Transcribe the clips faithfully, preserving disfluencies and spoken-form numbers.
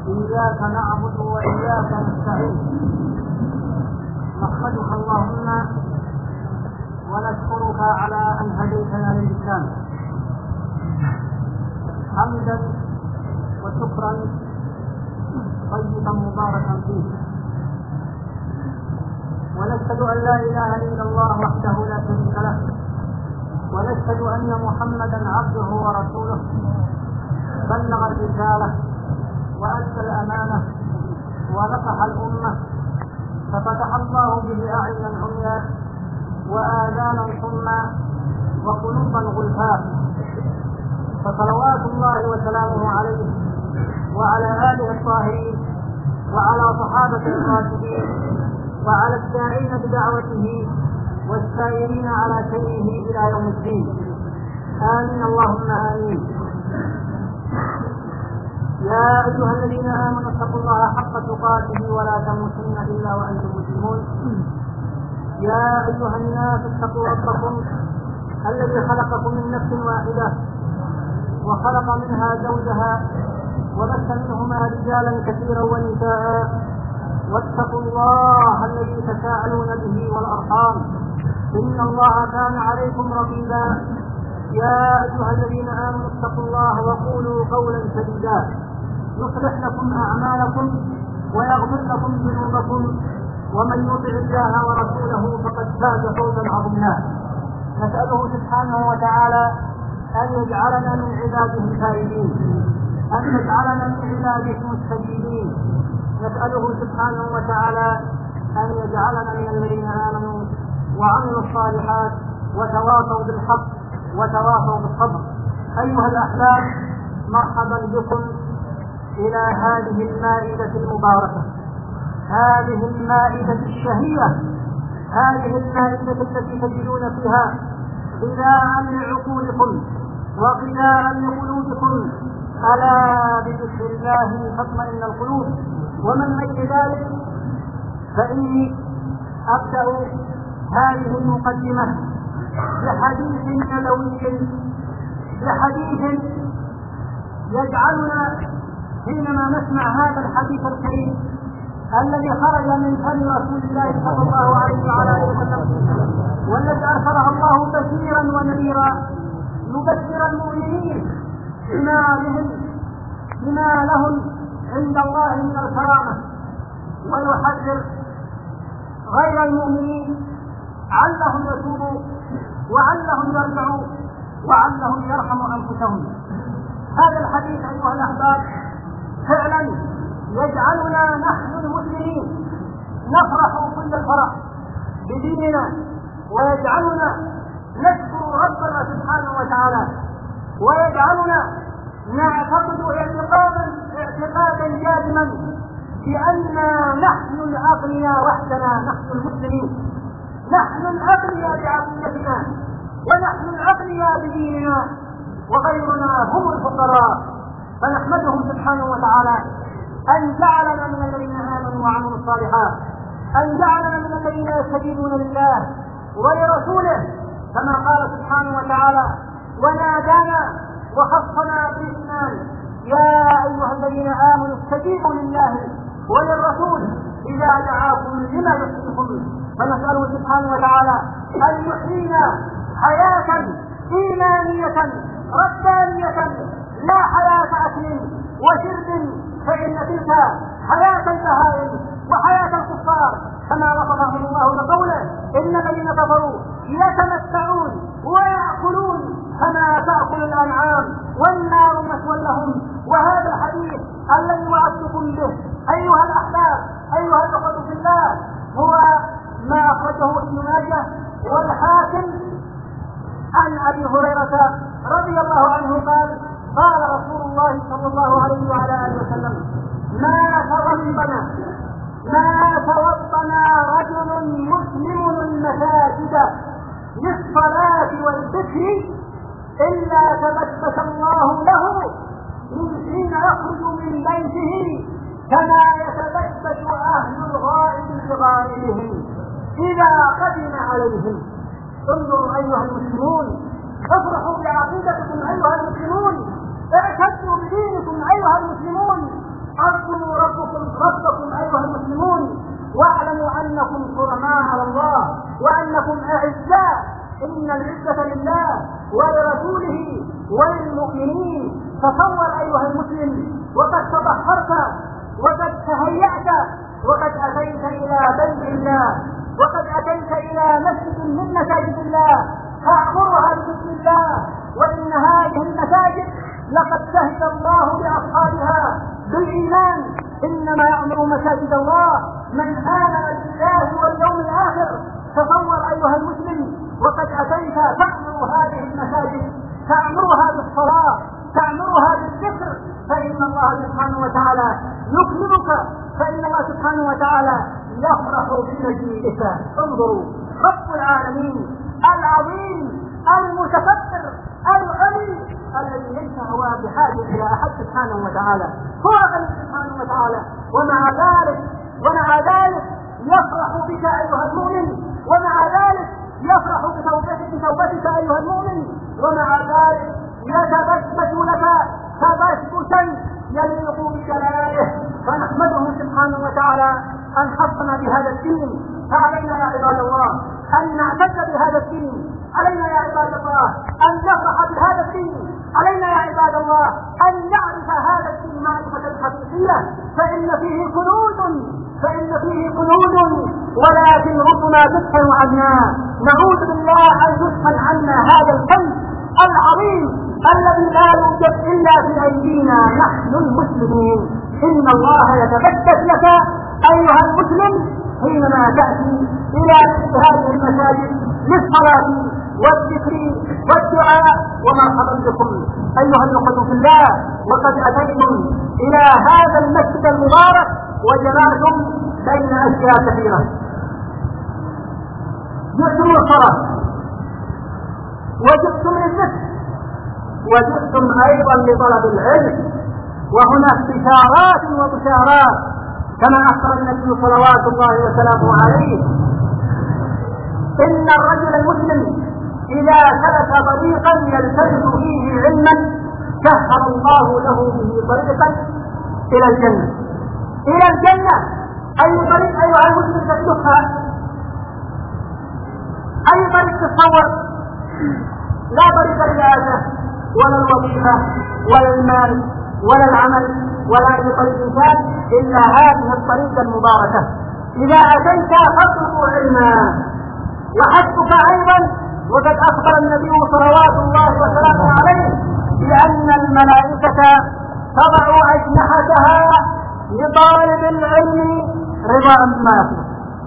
إياك نعبد وإياك نستعين. نحمدك اللهم ونشكرك على أن هديتنا للإسلام حمدا وشكرا طيبا مباركا فيه، ونشهد أن لا إله إلا الله وحده لا شريك له، ونشهد أن محمدا عبده ورسوله بلغ الرسالة وأدى الأمانة ونصح الأمة، ففتح الله به أعينا عميا وآذانا صما وقلوبا غلفاء، فصلوات الله وسلامه عليه وعلى آله الطاهرين وعلى صحابته الراشدين وعلى الداعين بدعوته والسائرين على سيره إلى يوم الدين. آمين اللهم آمين. يا أيها الذين آمنوا اتقوا الله حق تقاته ولا تموتن إلا وأنتم مسلمون. يا أيها الناس اتقوا ربكم الذي خلقكم من نفس واحدة وخلق منها زوجها وبث منهما رجالا كثيرا ونساء، واتقوا الله الذي تساءلون به والأرحام إن الله كان عليكم رقيبا. يا أيها الذين آمنوا اتقوا الله وقولوا قولا سديدا يصلح لكم أعمالكم ويغفر لكم ذنوبكم، ومن يطع الله ورسوله فقد فاز فوزا عظيما. نسأله سبحانه وتعالى أن يجعلنا من عباده الفائزين، أن يجعلنا من عباده المستجيبين. نسأله سبحانه وتعالى أن يجعلنا من الذين آمنوا وعملوا الصالحات وتواصوا بالحق وتواصوا بالصبر. أيها الأحباب، مرحبا بكم إلى هذه المائدة المباركة، هذه المائدة الشهية، هذه المائدة التي تجدون فيها غذاء لعقولكم وغذاء لقلوبكم. ألا بذكر الله تطمئن القلوب. ومن أجل ذلك فإني أبدأ هذه المقدمة بحديث نبوي، بحديث يجعلنا حينما نسمع هذا الحديث الكريم الذي خرج من فم رسول الله صلى الله عليه وعلى اله وسلم، والذي ارسله الله بشيرا ونذيرا يبشر المؤمنين بما لهم بما لهم عند الله من الكرامه، ويحذر غير المؤمنين علهم يتوبوا وعلهم يرجعوا وعلهم يرحموا انفسهم. هذا الحديث ايها الاحباب فعلا يجعلنا نحن المسلمين نفرح كل الفرح بديننا، ويجعلنا نشكر ربنا سبحانه وتعالى، ويجعلنا نعتقد اعتقادا اعتقادا جازما بأننا نحن الأغنياء وحدنا، نحن المسلمين، نحن الأغنياء بعقيدتنا، ونحن الأغنياء بديننا، وغيرنا هم الفقراء. فنحمده سبحانه وتعالى أن جعلنا من الذين آمنوا وعملوا الصالحات، أن جعلنا من الذين يستجيبون لله ولرسوله، كما قال سبحانه وتعالى: ونادانا وخصنا بالإيمان يا أيها الذين آمنوا استجيبوا لله وللرسول إذا دعاكم لما يحييكم. فنسأله سبحانه وتعالى أن يحيينا حياة إيمانية ربانية، لا حياة أكل وشرب، فإن تلك حياة البهائم وحياة الكفار، كما وصفهم الله بقوله: إن الذين كفروا يتمتعون ويأكلون كما تأكل الأنعام والنار مثوى لهم. وهذا الحديث الذي وعدتكم به أيها الأحباب أيها الأخوة في الله هو ما أخرجه ابن ماجه والحاكم عن أبي هريرة رضي الله عنه قال: قال رسول الله صلى الله عليه وعلى آله وسلم: ما توضنا ما توضنا رجل مسلم المساجد للصلاة والذكر إلا تبسس الله له من حين يخرج من بيته كما يتبسس أهل الغائب بغائبهم إذا قدم عليهم. انظروا أيها المسلمون، افرحوا بعقيدتكم أيها المسلمون، اعتزوا بدينكم أيها المسلمون، أرجو ربكم أيها المسلمون واعلموا أنكم كرماء على الله وأنكم أعزاء. إن العزة لله ولرسوله وللمؤمنين. تصور أيها المسلم وقد تطهرت وقد تهيأت وقد أتيت إلى بيت الله وقد أتيت إلى مسجد من مساجد الله فاعمرها بسم الله. وإن هذه المساجد لقد شهد الله لأصحابها بالإيمان. إنما يعمر مساجد الله من آمن بالله واليوم الآخر. تصور أيها المسلم وقد أتيت تعمر هذه المساجد، تعمرها بالصلاة، تعمرها بالذكر، فإن الله سبحانه وتعالى يكرمك، فإن الله سبحانه وتعالى يفرح بمجيئك. انظروا رب العالمين العظيم المتكبر الغني الذي ليس هو بحاجة إلى أحد سبحانه وتعالى، هو غني سبحانه وتعالى، ومع ذلك ومع ذلك يفرح بك أيها المؤمن، ومع ذلك يفرح بتوبتك بتوبتك أيها المؤمن، ومع ذلك يتبسم لك تبسما يليق بجلاله. فنحمده سبحانه وتعالى أن خصنا بهذا الدين. فعلينا يا عباد الله أن نعتز بهذا الدين، علينا يا عباد الله أن نفرح بهذا الدين، علينا يا عباد الله أن نعرف هذا الدين معرفة حقيقية، فإن فيه كنوز فإن فيه كنوز ولكن ربما تدفن عنا. نعوذ بالله أن يدفن عنا هذا الكنز العظيم الذي لا يوجد إلا في أيدينا نحن المسلمين. إن الله يتبسم لك أيها المسلم حينما تأتي إلى هذه المساجد للصلاة والذكر والدعاء. ومرحبا بكم أيها الأخوة في الله، وقد أتيتم إلى هذا المسجد المبارك وجمعتم بين أشياء كثيرة. جئتم للصلاة وجئتم للذكر وجئتم أيضا لطلب العلم، وهنا استشارات وبشارات كما أخبر النبي صلوات الله وسلامه عليه إن الرجل المسلم إذا سلك طريقا يلتمس فيه علما سهل الله له به طريقا إلى الجنة. إلى الجنة أي طريق أيها المسلم تسلكها؟ أي طريق تتصور؟ لا طريق الرئاسة ولا الوظيفة ولا المال ولا العمل ولا أي طريق إنسان إلا هذه الطريقة المباركة. إذا أتيت فاطلب علما. وحسبك أيضا وقد أخبر النبي صلوات الله وسلامه عليه بأن الملائكة تضع أجنحتها لطالب العلم رضاء بما يطلب.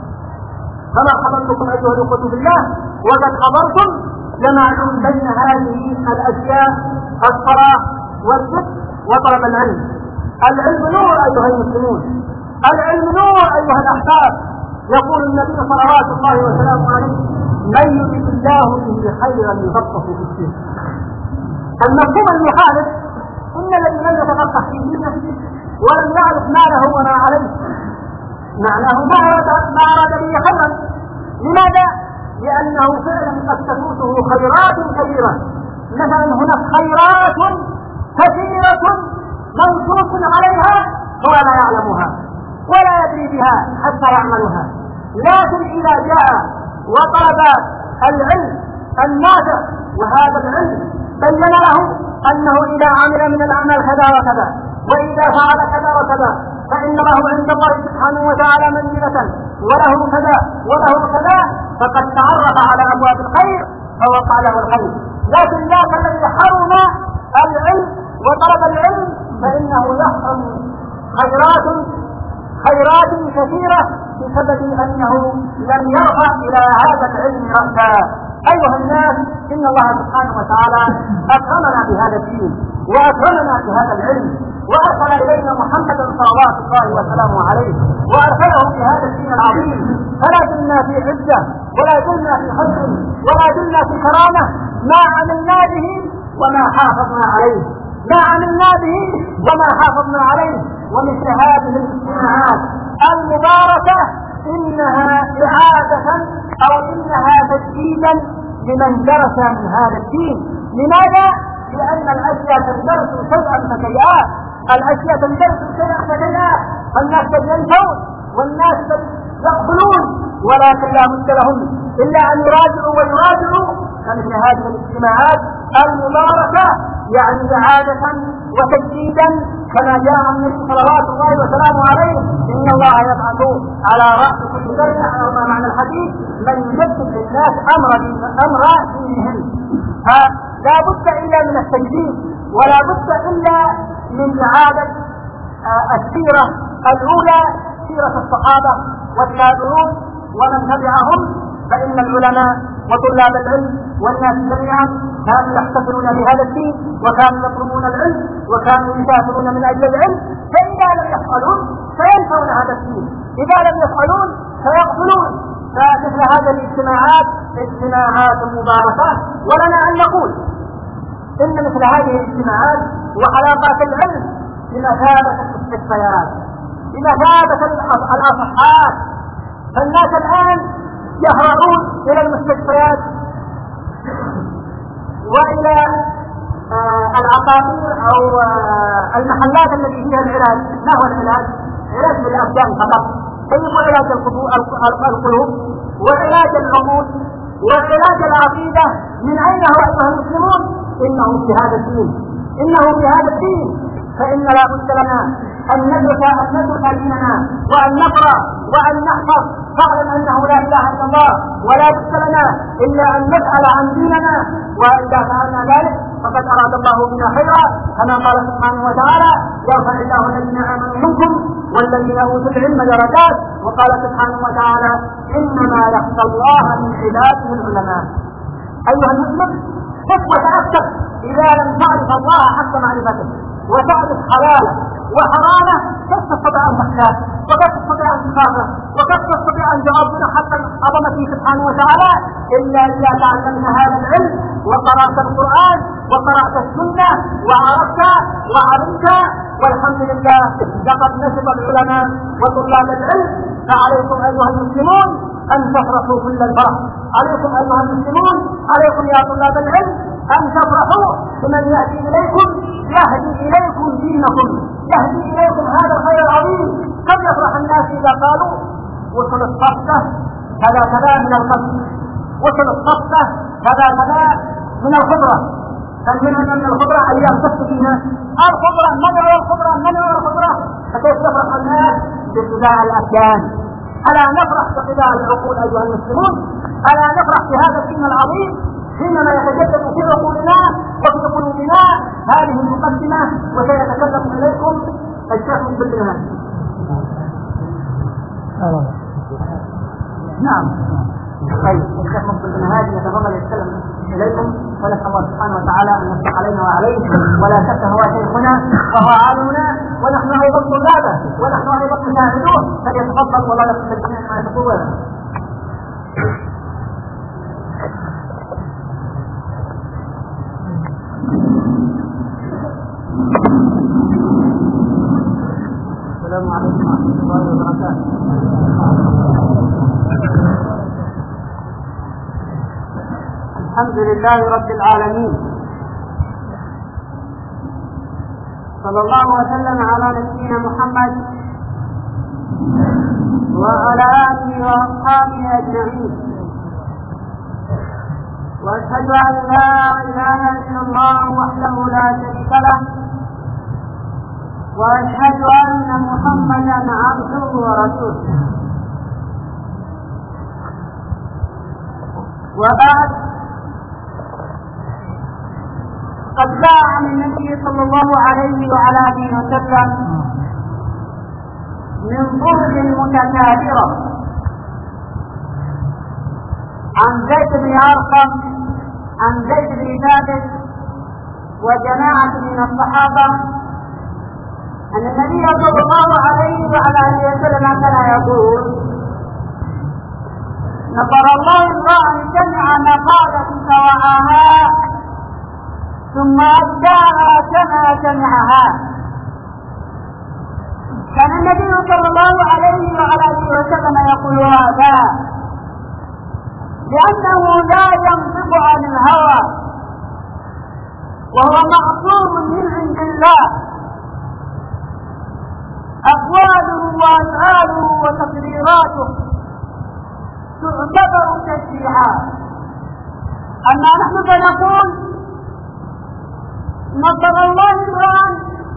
فمرحبا بكم أيها الأخوة بالله، وقد حضرتم جمعتم بين هذه الأشياء الصلاة والذكر وطلب العلم. العلم نور أيها المسلمون، العلم نور أيها الأحباب. يقول النبي صلوات الله وسلامه عليه من يريد الله به خيرا يفقهه في الدين. المفهوم المخالف إن الذي لم يتفقه في دينه ولم يعرف ما له وما عليه معناه ما أراد ما أراد به خيرا. لماذا؟ لأنه فعلا قد تفوته خيرات كثيرة. مثلا هناك خيرات كثيرة منصوص عليها هو لا يعلمها ولا يدري بها حتى يعملها، لكن إذا جاء وطلب العلم النافع وهذا العلم بين له أنه إذا عمل من الأعمال كذا وكذا وإذا فعل كذا وكذا فإن له عند الله سبحانه وتعالى منزلة وله كذا وله كذا، فقد تعرف على أبواب الخير فوقع له الخير. لكن ذاك الذي حرم العلم وطلب العلم فإنه يحرم خيرات خيرات كثيرة بسبب أنه لم يرفع إلى هذا العلم رأسا. أيها الناس، إن الله سبحانه وتعالى أكرمنا بهذا الدين وأكرمنا بهذا العلم وأرسل إلينا محمدا صلوات الله وسلامه عليه وأرسله بهذا الدين العظيم. فلا زلنا في عزة ولا زلنا في حسن ولا زلنا في كرامة ما عملنا به وما حافظنا عليه ما عملنا به وما حافظنا عليه. ومثل هذه الاجتماعات المباركة إنها إعادة أو إنها تجديدا لمن درس من هذا الدين. لماذا؟ لأن الأشياء تندرس شيئا فشيئا الأشياء تندرس شيئا فشيئا فالناس ينتهون والناس يقبلون، ولكن لا بد لهم إلا أن يراجعوا ويراجعوا فمثل هذه الاجتماعات المباركة يعني إعادة وتجديدا كما جاء النبي صلوات الله وسلامه عليه إن الله يبعث على رأس كل ذرة أو ما معنى الحديث من يجدد للناس أمر أمر دينهم. فلا بد إلا من التجديد ولا بد إلا من إعادة السيرة الأولى سيرة الصحابة والتابعون ومن تبعهم، فإن العلماء وطلاب العلم والناس جميعا كانوا يحتفلون بهذا الدين وكانوا يطلبون العلم وكانوا يسافرون من أجل العلم، فإذا لم يفعلون سينفون هذا الدين، إذا لم يفعلون سيقتلون. فمثل هذه الاجتماعات اجتماعات مباركة، ولنا أن نقول إن مثل هذه الاجتماعات وحلقات العلم بمثابة المستشفيات بمثابة الأصحاء. فالناس الآن يهرعون إلى المستشفيات وإلى آه العقاقير أو آه المحلات التي فيها العلاج. ما هو العلاج؟ علاج بالأبدان فقط، أي علاج القلوب وعلاج العقول وعلاج العقيدة. من أين هو أيها المسلمون؟ إنه في هذا الدين، إنه في هذا الدين. فإن لا بد لنا أن ندرك أن ندرك ديننا وأن نقرأ وأن نحفظ. فاعلم أنه لا إله إلا الله ولا بد لنا إلا أن نسأل عن ديننا، وإذا فعلنا ذلك فقد أراد الله بنا خيرا كما قال سبحانه وتعالى يرفع الله الذين آمنوا منكم والذين أوتوا العلم درجات، وقال سبحانه وتعالى إنما يخشى الله من عباده العلماء. أيها المسلم خف وتأكد إذا لم تعرف الله حق معرفته وتعرف حلاله وحرامه كيف تستطيع أن تخشاه وكيف تستطيع أن تخافه وكيف تستطيع أن تعظم حق عظمته سبحانه وتعالى إلا إذا تعلمت هذا العلم وقرأت القرآن وقرأت السنة وعرفت وعلمت. والحمد لله لقد نشط العلماء وطلاب العلم. فعليكم أيها المسلمون أن تفرحوا كل الفرح، عليكم أيها المسلمون، عليكم يا طلاب العلم أن تفرحوا بمن يأتي إليكم يهدي إليكم دينكم، يهدي إليكم هذا الخير العظيم. قد يفرح الناس إذا قالوا وصل الصفة كذا كذا من القصد، وصل الصفة كذا كذا من الخضرة. فالمنهج من الخضرة أيام تصف فينا الخضرة، منع الخضرة منع الخضرة. فكيف يفرح الناس باتباع الأبدان؟ ألا نفرح باتباع العقول أيها المسلمون؟ ألا نفرح بهذا الدين العظيم حينما يتجدد في عقولنا وفي قلوبنا؟ هذه المقدمة وسيتكلم إليكم الشيخ مقبل بن هادي. نعم طيب الشيخ مقبل بن هادي يتفضل يتكلم إليكم، ونسأل الله سبحانه وتعالى أن يفتح علينا وعليه. ولا شك هو شيخنا وهو عالمنا ونحن أيضا طلابه ونحن أيضا نساعدوه، فليتفضل والله يقبل الجميع ما يتطور. السلام عليكم ورحمة الله وبركاته. الحمد لله رب العالمين، صلى الله وسلم على نبينا محمد وعلى آله وأصحابه أجمعين، وأشهد أن لا إله إلا الله وحده لا شريك له، وأشهد أن محمدا عبده ورسوله. وبعد، قد جاء عن النبي صلى الله عليه وعلى آله وسلم من طرق متكاثرة عن زيد بن أرقم عن زيد بن ثابت وجماعة من الصحابة أن النبي صلى الله عليه وعلى آله وسلم كان يقول: نصر الله امرأ جمع مقالة سواها ثم أداها كما جمعها. كان النبي صلى الله عليه وعلى آله وسلم يقول هذا لأنه لا ينطق عن الهوى وهو معصوم من عند الله، أقواله وأفعاله وتقريراته تعتبر تشريعات. أما نحن فنقول نصر الله الآن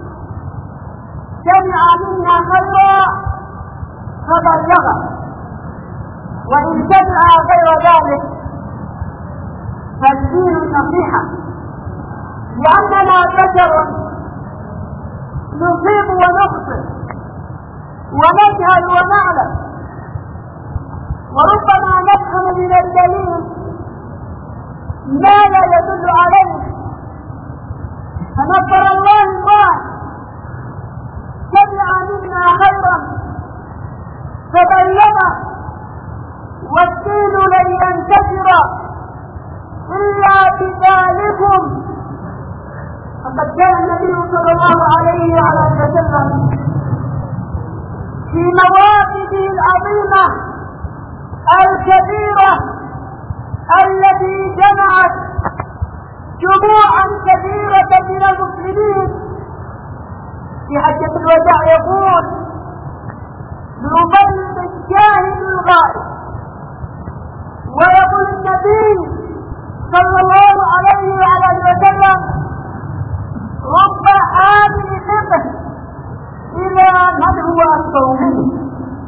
سمع منا خيرا فبلغه، وإن سمع غير ذلك فالدين النصيحة، لأننا بشر نصيب ونخطئ ونجهل ونعلم، وربما نفهم من الدليل ما لا يدل عليه. فنصر الله الله سمع منا خيرا فبلغه، والدين لن ينتشر إلا بذلكم. فقد كان النبي صلى الله عليه وعلى وسلم في مواقفه العظيمة الكبيرة التي جمعت جموعا كثيرة من المسلمين في حجة الوداع يقول: ليبلغ الشاهد الغائب. ويقول النبي صلى الله عليه وعلى وسلم: رب حامل فقه إلى من هو أكثر منه.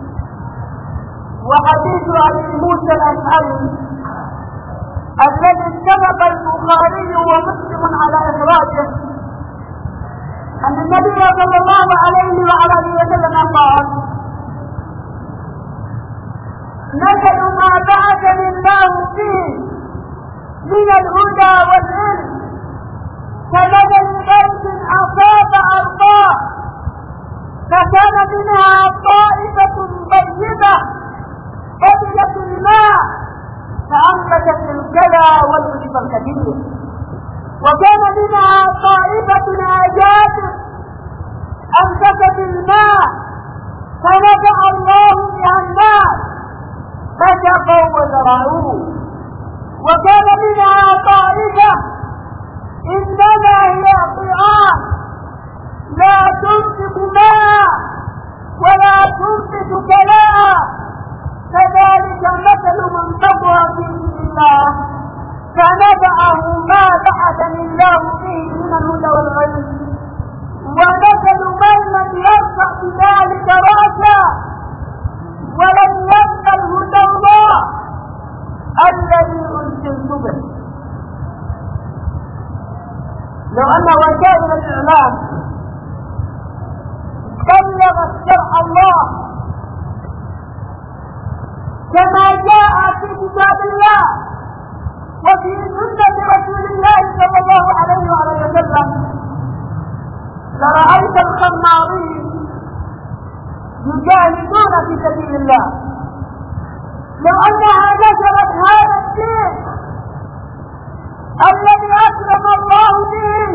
وحديث أبي موسى الأشعري الذي اتفق البخاري ومسلم على إخراجه أن النبي صلى الله عليه وعلى وسلم قال: مثل ما بعثني الله فيه من الهدى والعلم كمثل بيت أصاب أرضاه فكان منها طائفة طيبة قبلت الماء فأنبتت الكلى والعشب الكثير، وكان منها طائفة ناجاتر أنبتت الماء فنفع الله بها الناس فسقوا وزرعوه، وكان منها طائفة إنما هي طعام لا تنفق ماء ولا تنفق كلاء، كذلك مثل من تقوى في الله فنفعه ما بعثني الله به من الهدى والعلم، ومثل من لم يرفع بذلك رأسا ولم يقبل هدى الله الذي أرسلت به. لو أن وسائل الإعلام بلغت شرع الله كما جاء في كتاب الله وفي سنة رسول الله صلى الله عليه وسلم لرأيت الخمارين يجاهدون في سبيل الله. لو أنها نشرت هذا الدين الذي أكرم الله به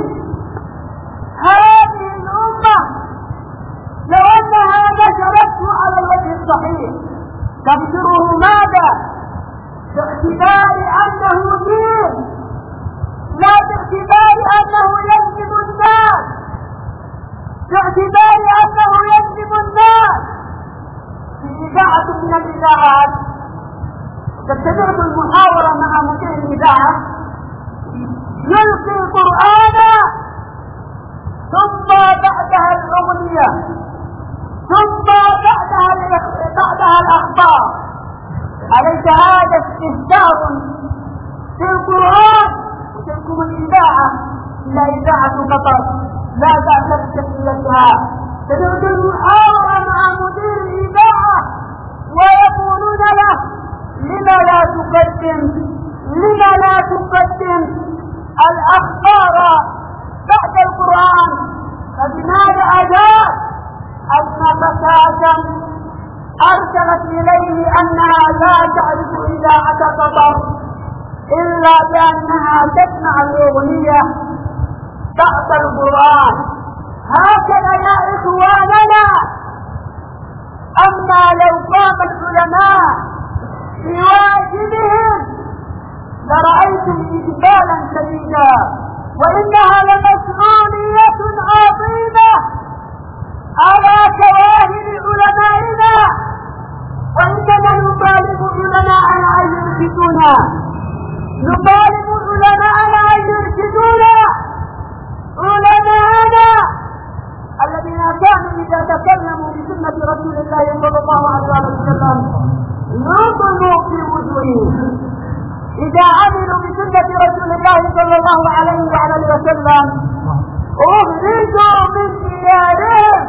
هذه الأمة، لو أنها نشرته على الوجه الصحيح تبشره ماذا؟ باعتبار أنه دين، لا باعتبار أنه يجذب الناس، باعتبار أنه يجذب الناس. في إذاعة من الإذاعات تتبعت المحاورة مع مدير الإذاعة يلقي قرآنا ثم بعدها الأغنية ثم بعدها بعدها الأخبار. أليس هذا استهتار في القرآن؟ وتلكم الإذاعة لا إذاعة قطر لا بأس بتسجيلها. تدعو المحاورة مع مدير الإذاعة ويقولون له: لما لا تقدم لما لا تقدم الأخبار بعد القرآن؟ فبماذا أجاب؟ أن فتاة أرسلت إليه أنها لا تعرف إذاعة قطر إلا بأنها تسمع الأغنية بعد القرآن. هكذا يا إخواننا. أما لو قام العلماء بواجبهم لرأيتم إقبالا شديدا، وإنها لمسؤولية عظيمة على كواهن علماء إذا تكلموا بسنة رسول الله صلى الله عليه وسلم نظموا في وجوههم، إذا عملوا بسنة رسول الله صلى الله عليه وعلى وسلم أخرجوا من ديارهم.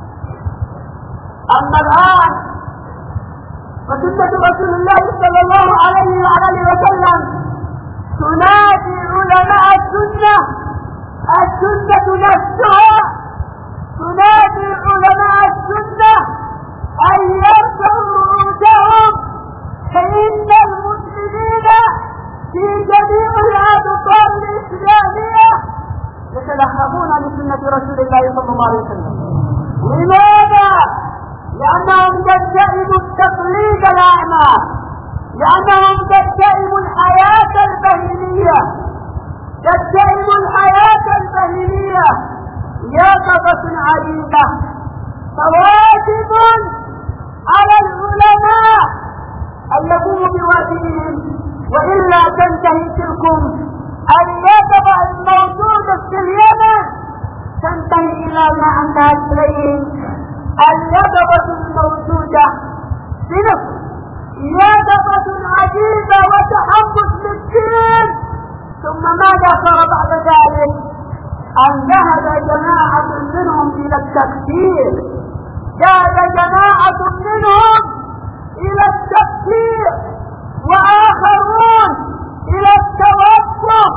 أما الآن فسنة رسول الله صلى الله عليه وعلى وسلم تنادي علماء السنة، السنة نفسها تنادي علماء السنة أن يرفعوا رؤوسهم، فإن المسلمين في جميع الأوطان الإسلامية يتلهفون لسنة رسول الله صلى الله عليه وسلم. لماذا؟ لأنهم تتبعوا التقليد الأعمى، لأنهم تتبعوا الحياة البهيمية، تتبعوا الحياة البهيمية. يقظة عجيبة، فواجب على العلماء أن يقوموا بواجبهم، وإلا تنتهي تلكم اليقظة الموجودة في اليمن تنتهي إلى ما انتهت إليه اليقظة الموجودة في مصر، يقظة عجيبة وتحمس للدين. ثم ماذا صار بعد ذلك؟ أن ذهب جماعة منهم إلى التكفير، ذهب جماعة منهم إلى التكفير، وآخرون إلى التوقف.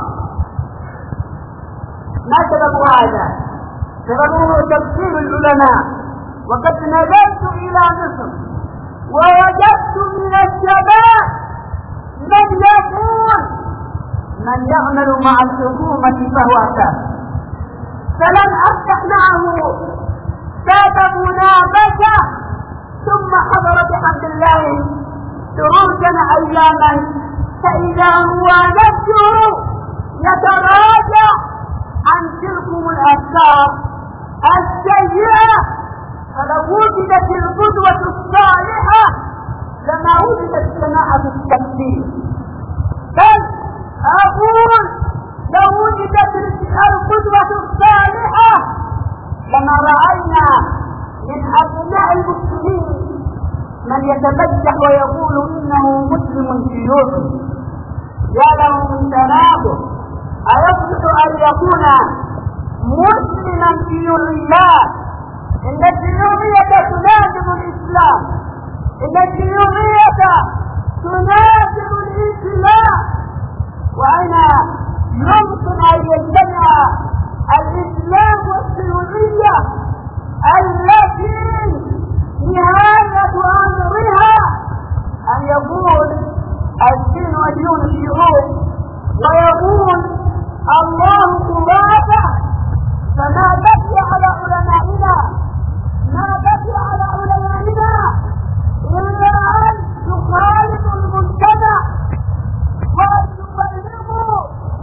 ما سبب هذا؟ سببه تكفير العلماء. وقد نزلت إلى مصر ووجدت من الشباب من يقول من يعمل مع الحكومة فهو كافر. فلم أفتح معه باب مناقشة، ثم حضر بحمد الله دروسنا أياما، فإذا هو نفسه يتراجع عن تلكم الأفكار السيئة. فلو وجدت القدوة الصالحة لما وجدت جماعة التكفير، بل أقول لو وجدت القدوة الصالحة لما رأينا من أبناء المسلمين من يتبجح ويقول إنه مسلم شيوعي. يا له من تناقض، أيصلح أن يكون مسلما شيوعيا؟ إن الشيوعية تنادم الإسلام، إن الشيوعية تنادم الإسلام. وأين يمكن أن يجتمع الإسلام والشيوعية التي نهاية أمرها أن يقول الدين ودين الشعوب، ويقول الله خرافة؟ فما بقي على علمائنا، ما بقي على علمائنا إلا أن يخالفوا المجتمع وأن يبلغوا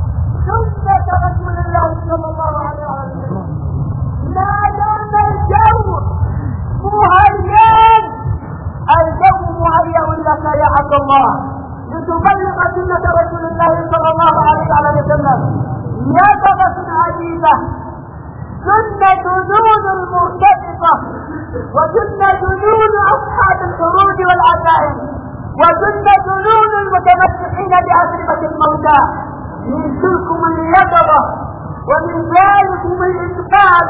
سنة رسول الله صلى الله عليه وسلم. لا دام الجو مهيئ، الجو مهيئ لك يا عبد الله لتبلغ سنة رسول الله صلى الله عليه وسلم. يقظة عجيبة، سنة جنون المرتبطة، وسنة جنون أصحاب الحروب والعزائم، وسنة جنون المتمسكين بأسرة الموتى. من تلكم اليقظة ومن ذلكم الإقبال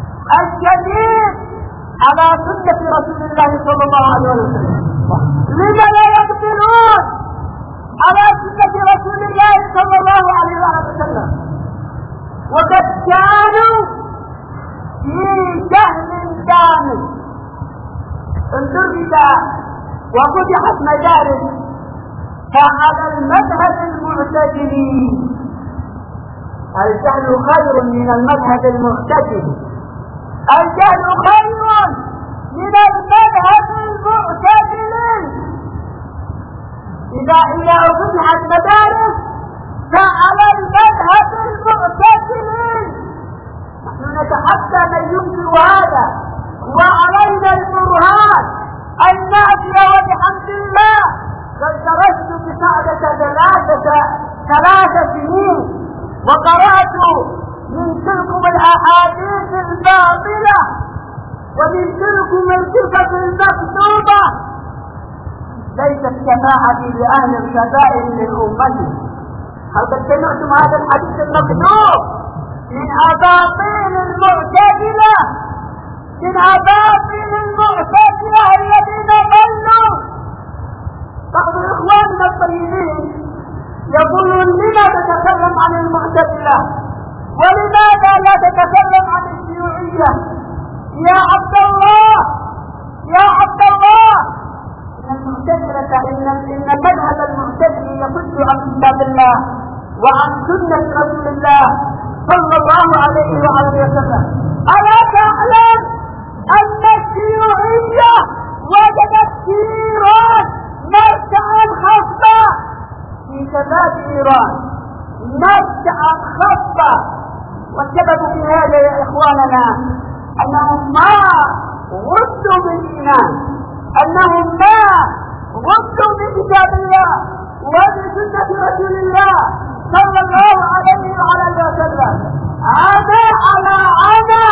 الشديد على سنة رسول الله صلى الله عليه وسلم. لما لا يقبلون على سنة رسول الله صلى الله عليه وسلم وقد كانوا في جهل كامل؟ انظر إذا وفتحت مدارس فعلى المذهب المعتدلي. الجهل خير من المذهب المعتدل، الجهل خير من المذهب المعتدل. إذا إذا فتحت مدارس فعلى المذهب المعتدل. نحن نتحدى من ينكر هذا، وعلينا البرهان النافع. وبحمد الله قد درست بسعادة ثلاثة ثلاث سنين وقرأت من تلكم الأحاديث الباطلة ومن تلكم الصفة المكتوبة ليست شفاعتي لأهل الكبائر من أمتي. هل قد سمعتم هذا الحديث المكتوب من أباطيل المعتزلة، من أباطيل المعتزلة الذين ضلوا. بعض إخواننا الطيبين يقولون لما تتكلم عن المعتزلة ولماذا لا تتكلم عن الشيوعية؟ يا عبد الله يا عبد الله، إن المعتزلة إن إن مذهب المعتزلة يصد عن كتاب الله وعن سنة رسول الله صلى الله عليه وآله وسلم. ألا تعلم أن الشيوعية وجدت في إيران مرجعا خاصة في شباب إيران، مرجعا خاصة. والسبب في هذا يا إخواننا أنهم ما غدوا بالإيمان، أنهم ما غدوا بكتاب الله وبسنة رسول الله صلى الله عليه وعلى وسلم. عدا على عدا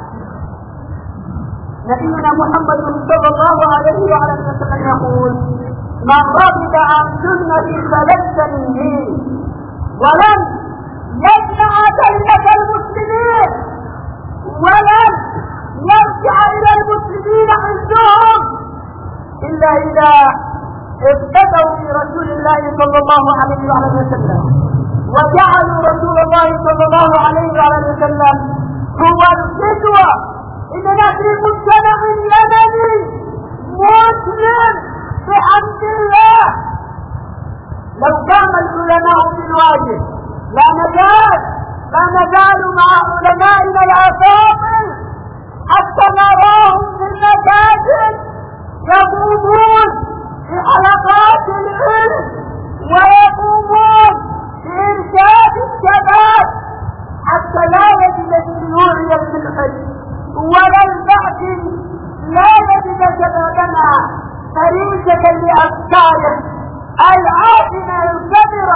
نبينا محمد صلى الله عليه وعلى وسلم يقول: من رغب عن سنتي فليس مني، ولن يجمع كلمة المسلمين ولن يرجع إلى المسلمين عندهم إلا إذا ابتدوا برسول الله صلى الله عليه وعلى وسلم، وجعلوا رسول الله صلى الله عليه وعلى وسلم هو القدوة. إننا في مجتمع يمني مسلم بحمد الله. لو قام العلماء بالواجب لا نزال لا نزال مع علمائنا الأفاضل حتى نراهم في المساجد يقومون بحلقات العلم ويقومون بإرشاد الشباب حتى لا يجد الشيوعي الملحد ولا البعث لا يجد شبابنا فريسة لأفكاره العاجمة الكبرة.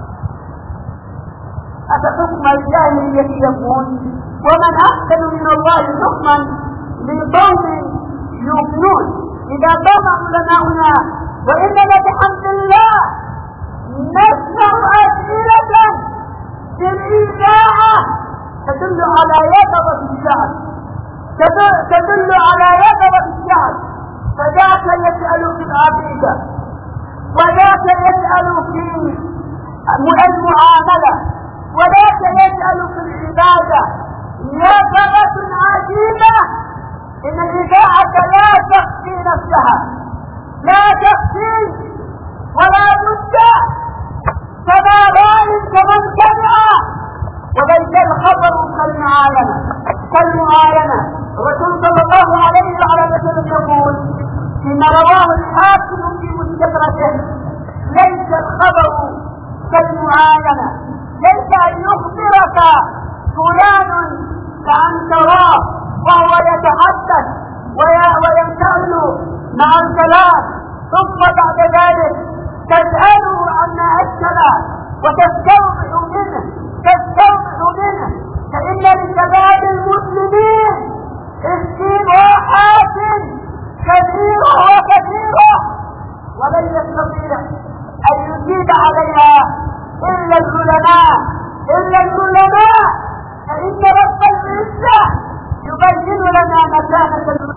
أفحكم الجاهلية يكون ومن أحسن من الله حكما لقوم يؤمنون. إذا قام علماؤنا وإننا بحمد الله نسمع أسئلة في الإذاعة تدل على يقظة الشعب، تدل على يقظة الشعب. فذاك يسأل في العقيدة، وذاك يسأل في المعاملة، وذاك يسأل في العبادة. يقظة عجيبة. إن الإذاعة لا تخفي نفسها، لا تخفي ولا بد كما رأيت كمن سمع. وليس الخبر كالمعاينة كالمعاينة. الرسول صلى الله عليه وعلى وسلم يقول فيما رواه الحاكم في مستدركه: ليس الخبر كالمعاينة. ليس أن يخبرك فلان كأن تراه وهو يتحدث وينتقل مع الكلام، ثم بعد ذلك تسأله عما أشكل وتستوضح منه تستوضح منه. فإن لشباب المسلمين استباحات كثيرة وكثيرة ولن يستطيع أن يجيب عليها إلا العلماء إلا العلماء فإن رب العزة يبين لنا مكانة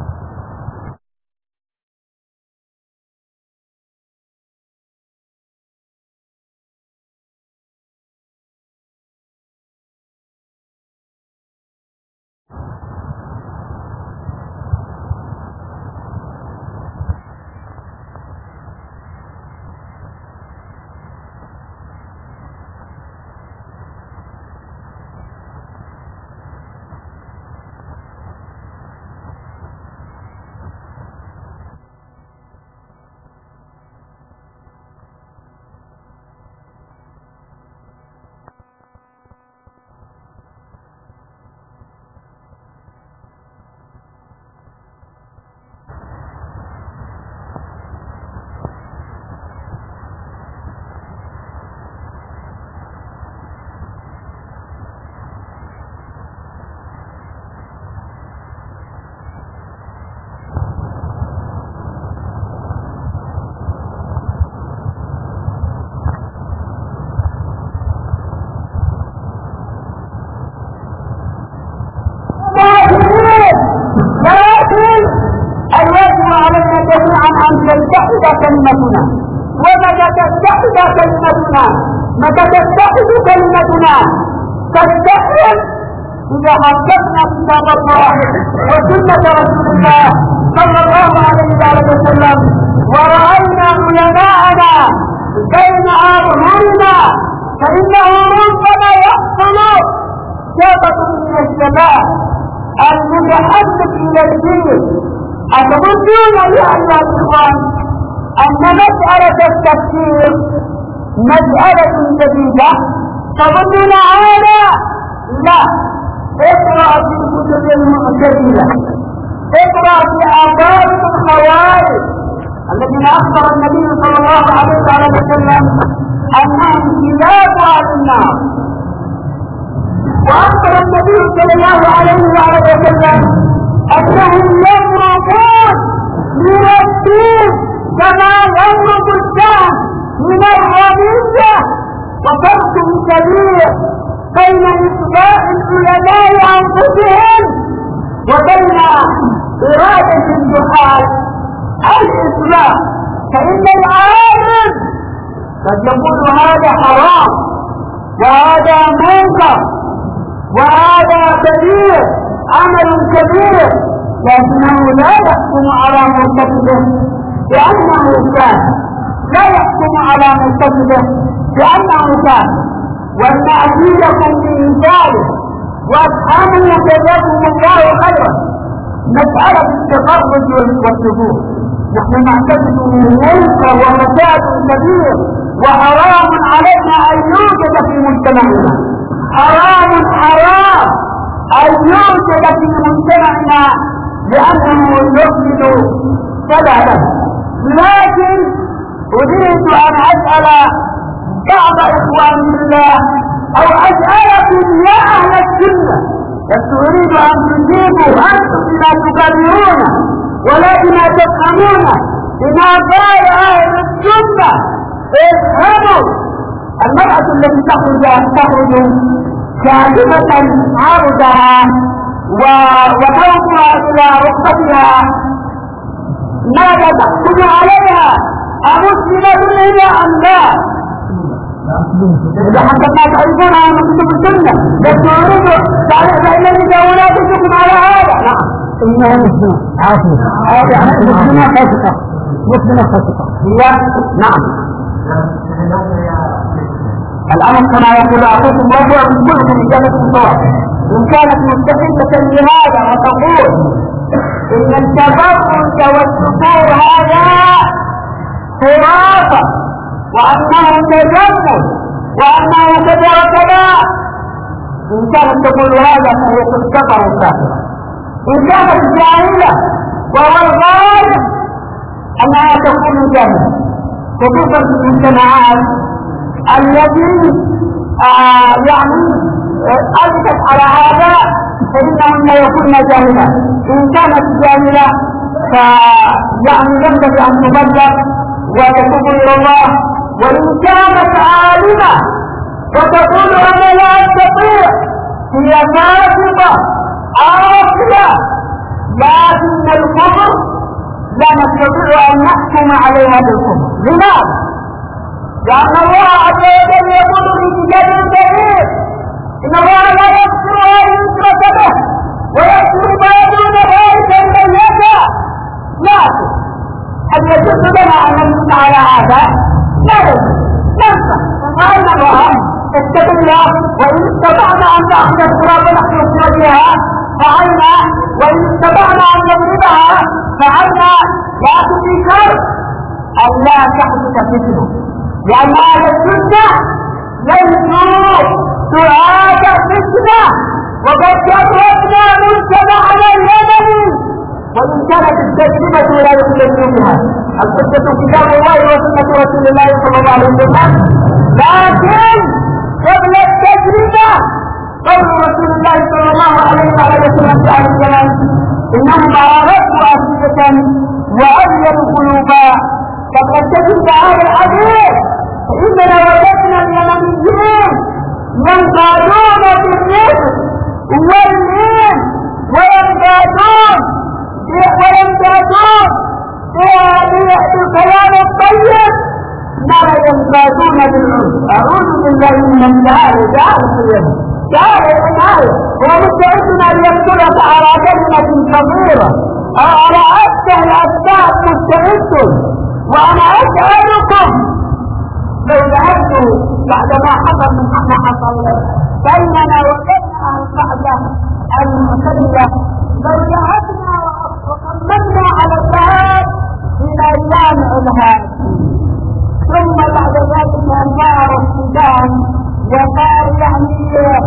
تتحد كلمتنا، ومتى تتحد كلمتنا متى تتحد كلمتنا تتحد إذا حققنا كتاب الله وسنة رسول الله صلى الله عليه وسلم، ورأينا علماءنا بين أظهرنا، فإنه ربما يحصل شابة من الشباب المتحدث إلى الدين. أتظنون يا أيها الإخوان أن مسألة التفسير مسألة جديدة؟ تظنون هذا؟ لا. اقرأ في الكتب المعتزلة، اقرأ في عقائد الخوارج الذين أخبر النبي صلى الله عليه وسلم أنهم كلاب أهل النار، وأخبر النبي صلى الله عليه وسلم أنهم يمرقون من الدين كما يمرق السهم من الرمية. وفرق كبير بين إصلاح العلماء أنفسهم وبين إرادة الجهال الإصلاح. فإن العالم قد يقول هذا حرام وهذا منكر وهذا كبير عمل كبير، لكنه لا يحكم على مرتكبه بأنه كان، لا يحكم على مرتكبه بأنه كان. ولنعزيكم بإنسانه وافهموا جزاكم الله خيرا مسألة التفرج والشذوذ. نحن نعتقد منكر وفساد كبير، وحرام علينا أن يوجد في مجتمعنا، حرام حرام أن يوجد في مجتمعنا لأنه يفسد سببا. لكن أريد أن أسأل بعض إخوان الله أو أسألكم يا أهل السنة، بس أريد أن تجيبوا أنتم بما تكبرون ولا بما تفهمون، بما قال أهل السنة. افهموا المرأة التي تخرج تخرج كاذبة عرضها وثوبها إلى ركبتها، ماذا تحكم عليها؟ أمسلمة هي أم لا؟ إذا حتى ما تعرفونها من كتب السنة، بس أريد فإنني لا تحكم على هذا. نعم إنها مسلمة عاصمة، يعني مسلمة فاسقة، مسلمة فاسقة هي. نعم الأمر كما يقول أخوكم رجوع من كلكم إجابة الصواب. إن كانت مستحيلة لهذا وتقول إن التبرج والسفور هذا خرافة وأنه تجمل وأنه كذا وكذا، إن كانت تقول هذا فهي تكفر الكافرة. إن كانت جاهلة وهو الغالب أنها تكون جاهلة، خصوصا في المجتمعات التي آه يعني ألقت على هذا فإنهن يكون جاهلة. إن كانت جاهلة فيعني ينبغي أن تبلغ وتتوب إلى الله، وإن كانت عالمة وتقول أنا لا أستطيع هي فاسقة عاصية، لكن الكفر لا نستطيع أن نحكم عليها بالكفر. لماذا؟ لأن الله عز وجل يقول في كتاب كريم إن الله لا يغفر أن يشرك به ويغفر ما دون ذلك لمن يشاء. لكن هل يجوز لنا أن نمسك على هذا؟ لا يجوز، ننسى فإن الله اتق الله وإن استطعنا أن تأخذ التراب ونحن في وجهها فعلنا، وإن استطعنا أن نضربها فعلنا، لكن بشرط أن لا تحدث فتنة، لأن أهل السنة ليسوا دعاة فتنة. وقد جربنا مجتمعنا اليمني وإن كانت التجربة لا يختلف بها، الحجة كتاب الله وسنة رسول الله صلى الله عليه وسلم، لكن قبل التجربة قول رسول الله صلى الله عليه وسلم في أهل الزمان إنهم عرفوا أفئدة وأبيض قلوبا. قبل التجربة هذا الحديث فإننا وجدنا اليمنيين ينقادون بالرزق واللين وينقادون وينقادون بكلمة بالعرف. أعوذ بالله من تعالى تعالى سيدنا تعالى تعالى هو مستعد أن يقتلك على كلمة صغيرة أو على أسهل الأسباب مستعد. وأنا أسألكم لو ذهبتوا بعد ما حصل من ما حصل بيننا وبين القعدة المحتلة، لو ذهبنا وقمنا على الذهاب إلى جامع الهادي، ثم بعد ذلك أنبار السودان وقال يعني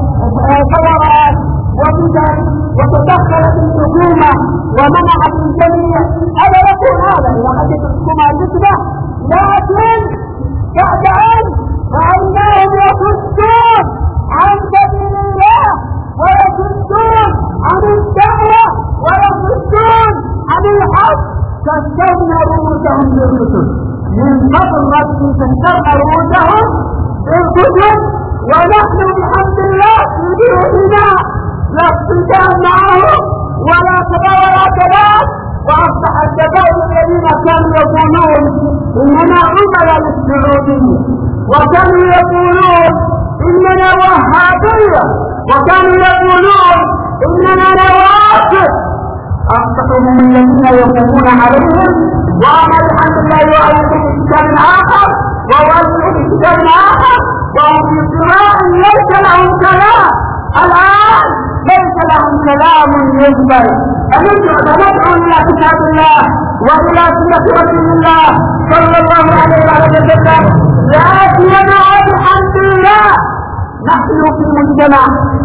ثورات وفتن وتدخلت الحكومة ومنعت الجميع، ألا يكون هذا إذا حدث الحكومة النسبة؟ لكن بعد أن رأيناهم يصدون عن سبيل الله ويصدون عن الدعوة ويصدون عن الحق، كسرنا رؤوسهم بالكتب. من فضل ربي كسرنا رؤوسهم بالكتب، ونحن بحمد الله في بيوتنا لا اقتداء معهم ولا كذا ولا كذا. واصبح الشباب الذين كانوا يقولون اننا عملاء للسعوديه، وكانوا يقولون اننا وهابيه، وكانوا يقولون اننا نوافذ، اصبحوا من الذين يقومون عليهم. وانا الحمد لله يؤيد بكتاب اخر ووجه بكتاب اخر، وهم في صراع ليس لهم كلام الان، ليس لهم كلام يقبل. فندعو الى كتاب الله والى سنه رسول الله صلى الله عليه وسلم لاتينا بحمد الله. نحن في مجتمع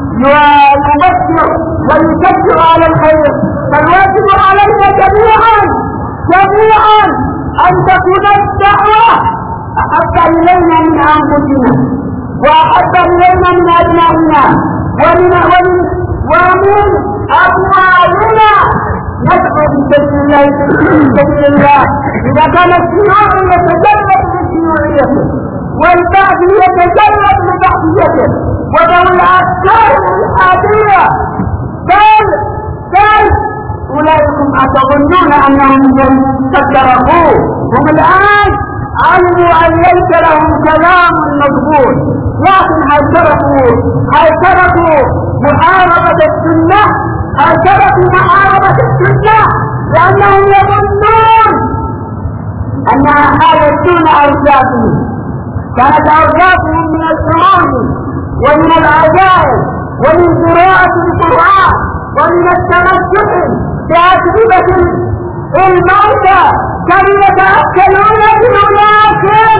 يبشر ويكبر على الخير، فالواجب علينا جميعا جميعا ان تكون الدعوه احب الينا من انفسنا واحب الينا من ابنائنا ومن ومن ومن أبوابنا. ندعو بسبيل الله بسبيل الله. إذا كان الشيوع يتجرد لشيوعيته والبعض يتجرد لبعضيته وذوي الأفكار الإلحادية، بل بل أولئكم أتظنون أنهم قد تركوه؟ هم الآن علموا أن ليس لهم كلام مضبوط، لكن هل تركوا هل تركوا محاربة السنة؟ هل تركوا محاربة السنة لأنهم يظنون أنها حالت دون أرزاقهم؟ كانت أرزاقهم من القرآن ومن العجائب ومن قراءة القرآن ومن التمسك بأجوبة الموتى، كانوا يتأكلون بأولئكم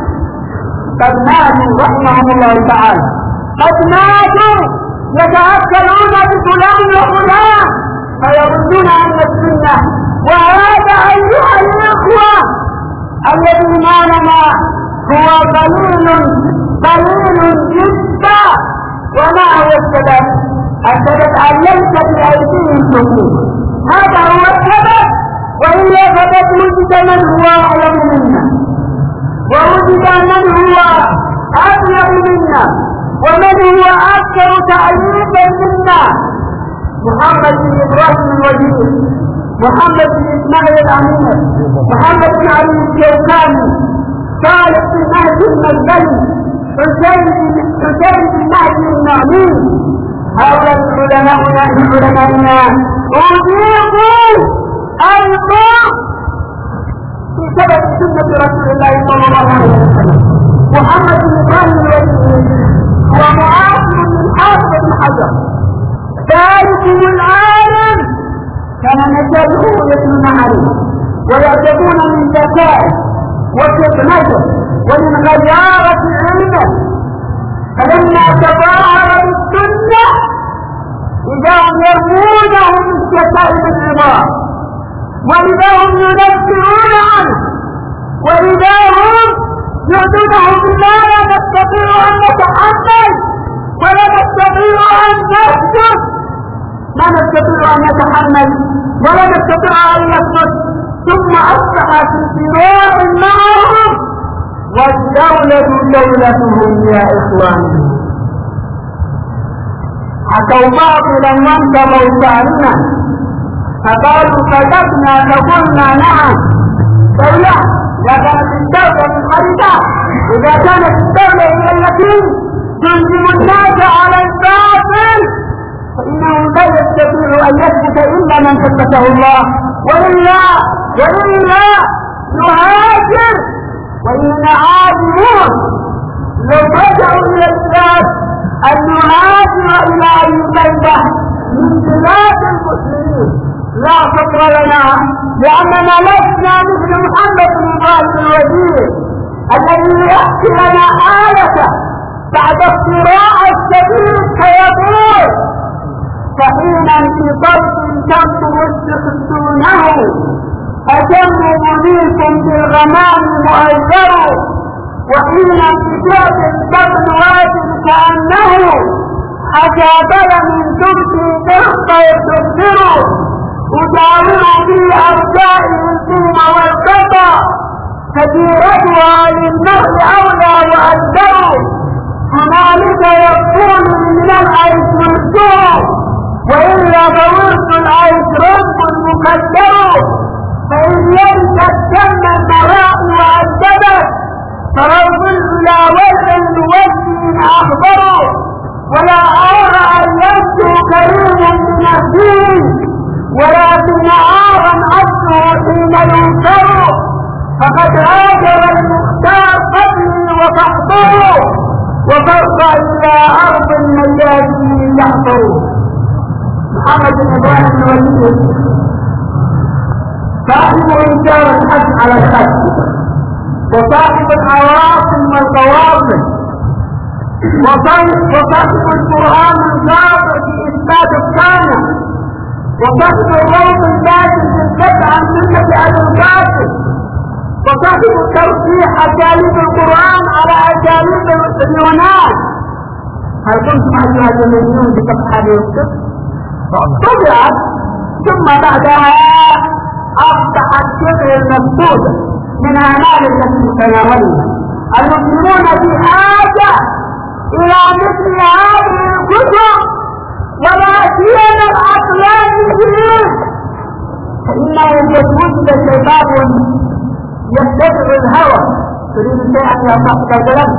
قد ماتوا رحمهم الله تعالى، قد ماتوا يتأكلون بفلان وفلان، فيظنون أن السنة. وهذا أيها الإخوة الذي مالنا هو قليل قليل جدا. وما هو السبب؟ السبب أن ليس بأيديهم حكومة، هذا هو السبب. وإلا فقد وجد من هو أعلم منا، ووجد من هو أبلغ منا، ومن هو أكثر تعليما منا. محمد بن إبراهيم الوزير، محمد بن إسماعيل الأمير، محمد بن علي الشوكاني، صالح بن مهدي المزبلي، حسين حسين بن مهدي النعمين، هؤلاء العلماء من علمائنا أضيفوا أيضا بسبب سنة رسول الله صلى الله عليه وسلم. محمد بن إبراهيم الوزير ومعاصر من حافظ بن حجر، ذلكم العالم كان نجده يتلون عليه ويعجبون من ذكائه وفطنته ومن غزارة علمه. فلما تظاهر بالسنة إذا هم يرمونه من شتائم العظام، وإذا هم ينفرون عنه، وإذا هم يؤذونه بما لا نستطيع أن نتحمل ولا نستطيع أن نسكت، لا نستطيع أن نتحمل ولا نستطيع أن نسكت. ثم أصبح في صراع معهم، والدولة دولتهم يا إخواني. حكوا باطلا وانتظروا ثانيا، فقالوا صدقنا فقلنا نعم. دولة إذا كانت الدولة منحرفة، إذا كانت الدولة هي التي تنزم الناس على الباطل، فإنه لا يستطيع أن يثبت إلا من ثبته الله، وإلا وإلا يهاجر. وإن عادمون لو رجعوا إلى البلاد أن نهاجر إلى أي بلدة من بلاد المسلمين لا فكر لنا، لأننا لسنا مثل محمد بن ظاهر الوزير الذي يحكي لنا آية بعد الصراع الشديد فيقول فحينا في صوت كنتم تخدونه أتم منيكم بالغمام مؤجر، وحين انتشاف البطن واجب كأنه حتى بلى من تبكي تخطى تبصر، أداوم في أرجائه الدين والقطع كثيرتها للمرء أولى وأجدر، هنالك يكون من العيش الجوع، وإلا فورث العيش رب مقدر، فإن يمسك كم المراء وأجدبت فروض العلا والعلم والدين أخبر، ولا أرى أن يبدو كريم من الدين ولكن عارا عبده حين ينكر، فقد هاجر المختار قبلي وفحضره وفرق إلى أرض المجازين يحضر. محمد بن إبراهيم الوليد صاحب إنكار الحج على الحج، وصاحب العواصم والقواصم، وصاحب القرآن الناظر في إثبات الثانية، وصاحب الروض الباطل في الدفع عن سنة أبي القاسم، وصاحب التوسيع أساليب القرآن على أساليب اليونان. هل كنتم أيها الجميعون بفتح هذه القصة؟ طبعت، ثم بعدها أصبحت شبه المفقودة من أعمال التي تناولنا. المسلمون بحاجة إلى مثل هذه الكتب ولا سيما العقلانيين، فإنه قد وجد شباب يتبع الهوى. تريد شيئا يا صاحب الكلام؟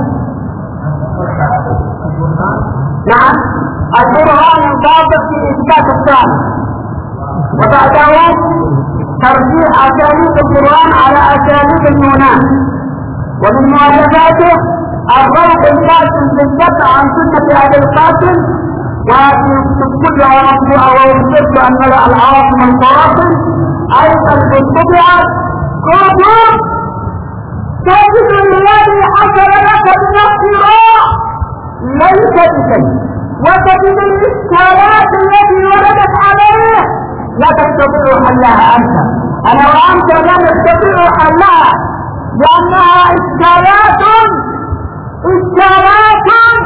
نعم، القرآن الضابط في إثبات الثاني، وبعده ترجيح أساليب القرآن على أساليب اليونان، ومن مؤلفاته الروض الباطل في الدفع عن سنة أبي القاسم، وهذه كلها مطبوعة ويثبت أن العواصم القواصم أيضا طبعت كتب تجد الذي حصل لك من الصراع ليس بشيء، وتجد الإشكالات التي وردت عليه لا تستطيع حلها أنت، أنا وأنت لا نستطيع حلها، لأنها إشكالات إشكالات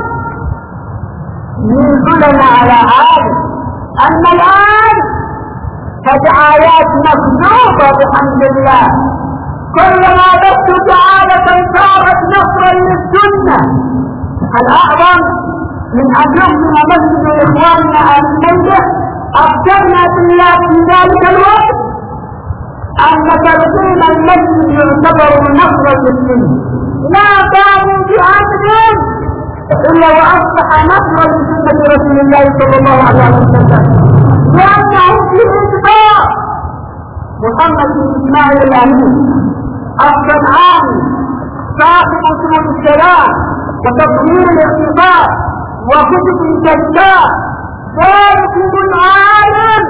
ينزلنا على هذا أن الآن فدعايات مخلوقة بحمد الله، كلما بث دعاية صارت نصرا للسنة. الأعظم من أن نؤمن مسجد إخواننا أهل البيت أخبرنا بالله في ذلك الوقت أن تلقين المسجد يعتبر نصرا للسنة، لا قاموا بأمر إلا وأصبح نصرا لسنة رسول الله صلى الله عليه وسلم، لأنه في إتباع محمد بن إسماعيل الأمين الصنعاني صاحب سبل السلام وتطوير الاعتقاد وكتب كتاب، ذلكم العالم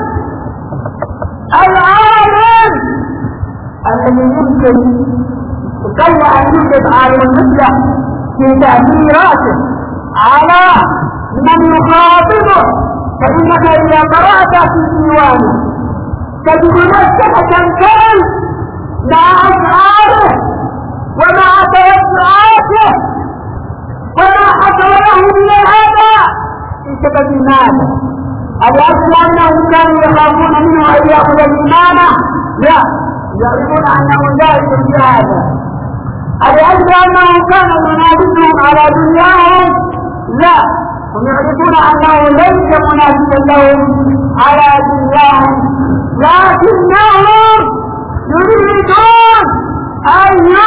العالم الذي يمكن قل أن يوجد عالم مثله في تأثيراته على من يخاطبه، فإنك إذا قرأت في ديوانه تجد نفسك تنكر مع أشعاره ومع توسعاته وما حصل له من هذا بسبب ماذا؟ الأصل أنهم كانوا يخافون منه أن يأخذ الإمامة؟ لا، يعرفون أنه لا يجوز هذا. الأجل أنه كان منافسهم على دنياهم؟ لا، هم يعرفون أنه ليس منافسا لهم على دنياهم، لكنهم يريدون أن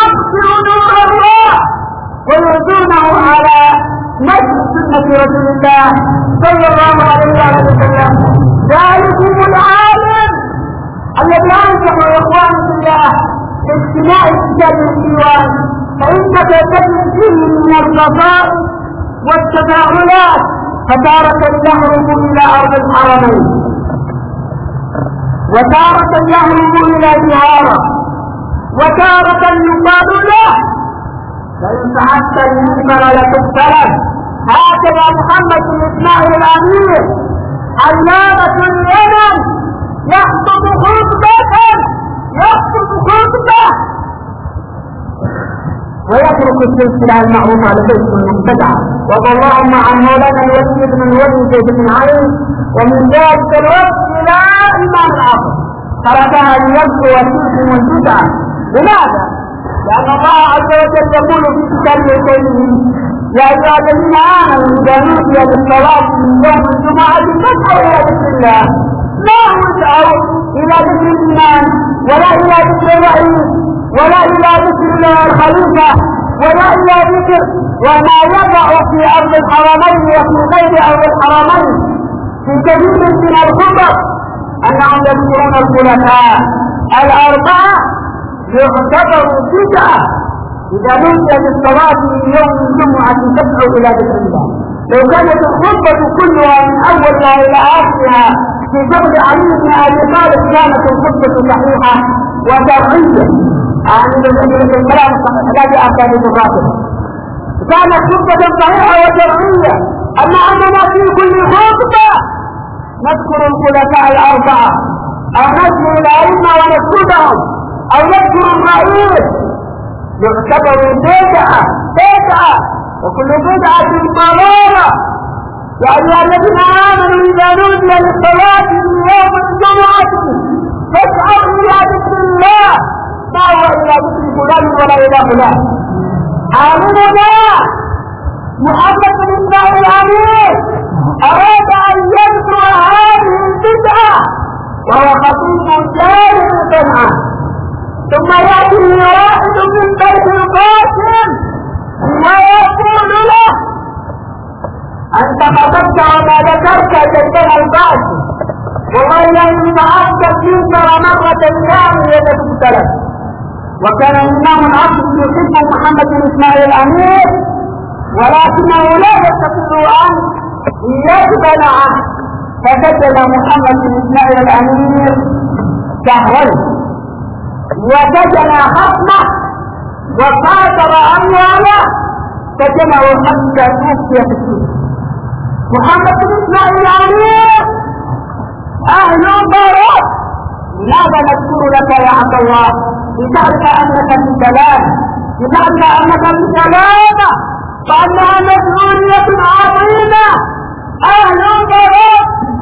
رسول الله صلى الله عليه وسلم. ذلكم العالم الذي انصح اخواني في الله باجتماع كتاب الديوان، فانك تجد فيه من القضاء والتفاعلات فتارة يهرب الى ارض الحرمين، وتارة يهرب الى زهارة، وتارة يقال له فإن فعلت المنكر لتقتلن. هكذا محمد بن اسماعيل الامير علامة اليمن يخطب خطبة يخطب خطبة ويترك السلسلة المعروفة لبيت المبتدعة. وضى اللهم عن مولانا الوليد بن الوليد زيد بن علي ومن ذلك الوقت إلى إمام العصر تركها ليبدو وسيلة والبدعة. لماذا؟ لأن الله عز وجل يقول في كتابه الكريم: يا أيها الذين آمنوا إذا نودي للصلاة من يوم الجمعة فاسعوا إلى ذكر الله. لا يسعوا إلى ذكر الإمام ولا إلى ذكر الرئيس ولا إلى ذكر الخليفة ولا إلى ذكر وما يقع في أرض الحرمين وفي غير أرض الحرمين في كثير من الخطب أنهم يذكرون الخلفاء الأربعة يعتبر بدعة إذا نودي للصلاة من يوم الجمعة تدعو إلى ذكر الله. لو كانت الخطبة كلها من أولها إلى آخرها في فضل علي بن أبي طالب كانت الخطبة صحيحة وشرعية، أعني بالكلام لا بأساليب الرافضة، كانت خطبة صحيحة وشرعية. أما أننا في كل خطبة نذكر الخلفاء الأربعة أو نذكر الأئمة ونسكتهم أو نذكر الرئيس يعتبر بدعة بدعة وكل بدعة ضلالة. يا أيها الذين آمنوا إذا نودي للصلاة من يوم الجمعة فاسعوا إلى ذكر الله، ما هو إلى ذكر فلان ولا إلى فلان. عالمنا محمد بن اسماعيل الامير أراد أن يذكر هذه البدعة وهو خطيب جاهل صنعاء، ثم يأتي واحد من بيت القاسم ويقول له: أنت خطبت وما ذكرت جدنا القاسم، ومن ينفعك تنكر مرة ثانية تبتلى. وكان الإمام العصر يحب محمد بن اسماعيل الامير ولكنه لا يستطيع أن يقبل عنه، فسجد محمد بن اسماعيل الامير شهرين وسجن خصمه وقاتل امواله سجنه حتى توفي في السجن. محمد بن اسماعيل الامير اهل بلد. لماذا نذكر لك يا عبد الله؟ لتعرف انك في سلام، لتعرف انك في سلامه، وانها مسؤوليه عظيمه. اهل بلد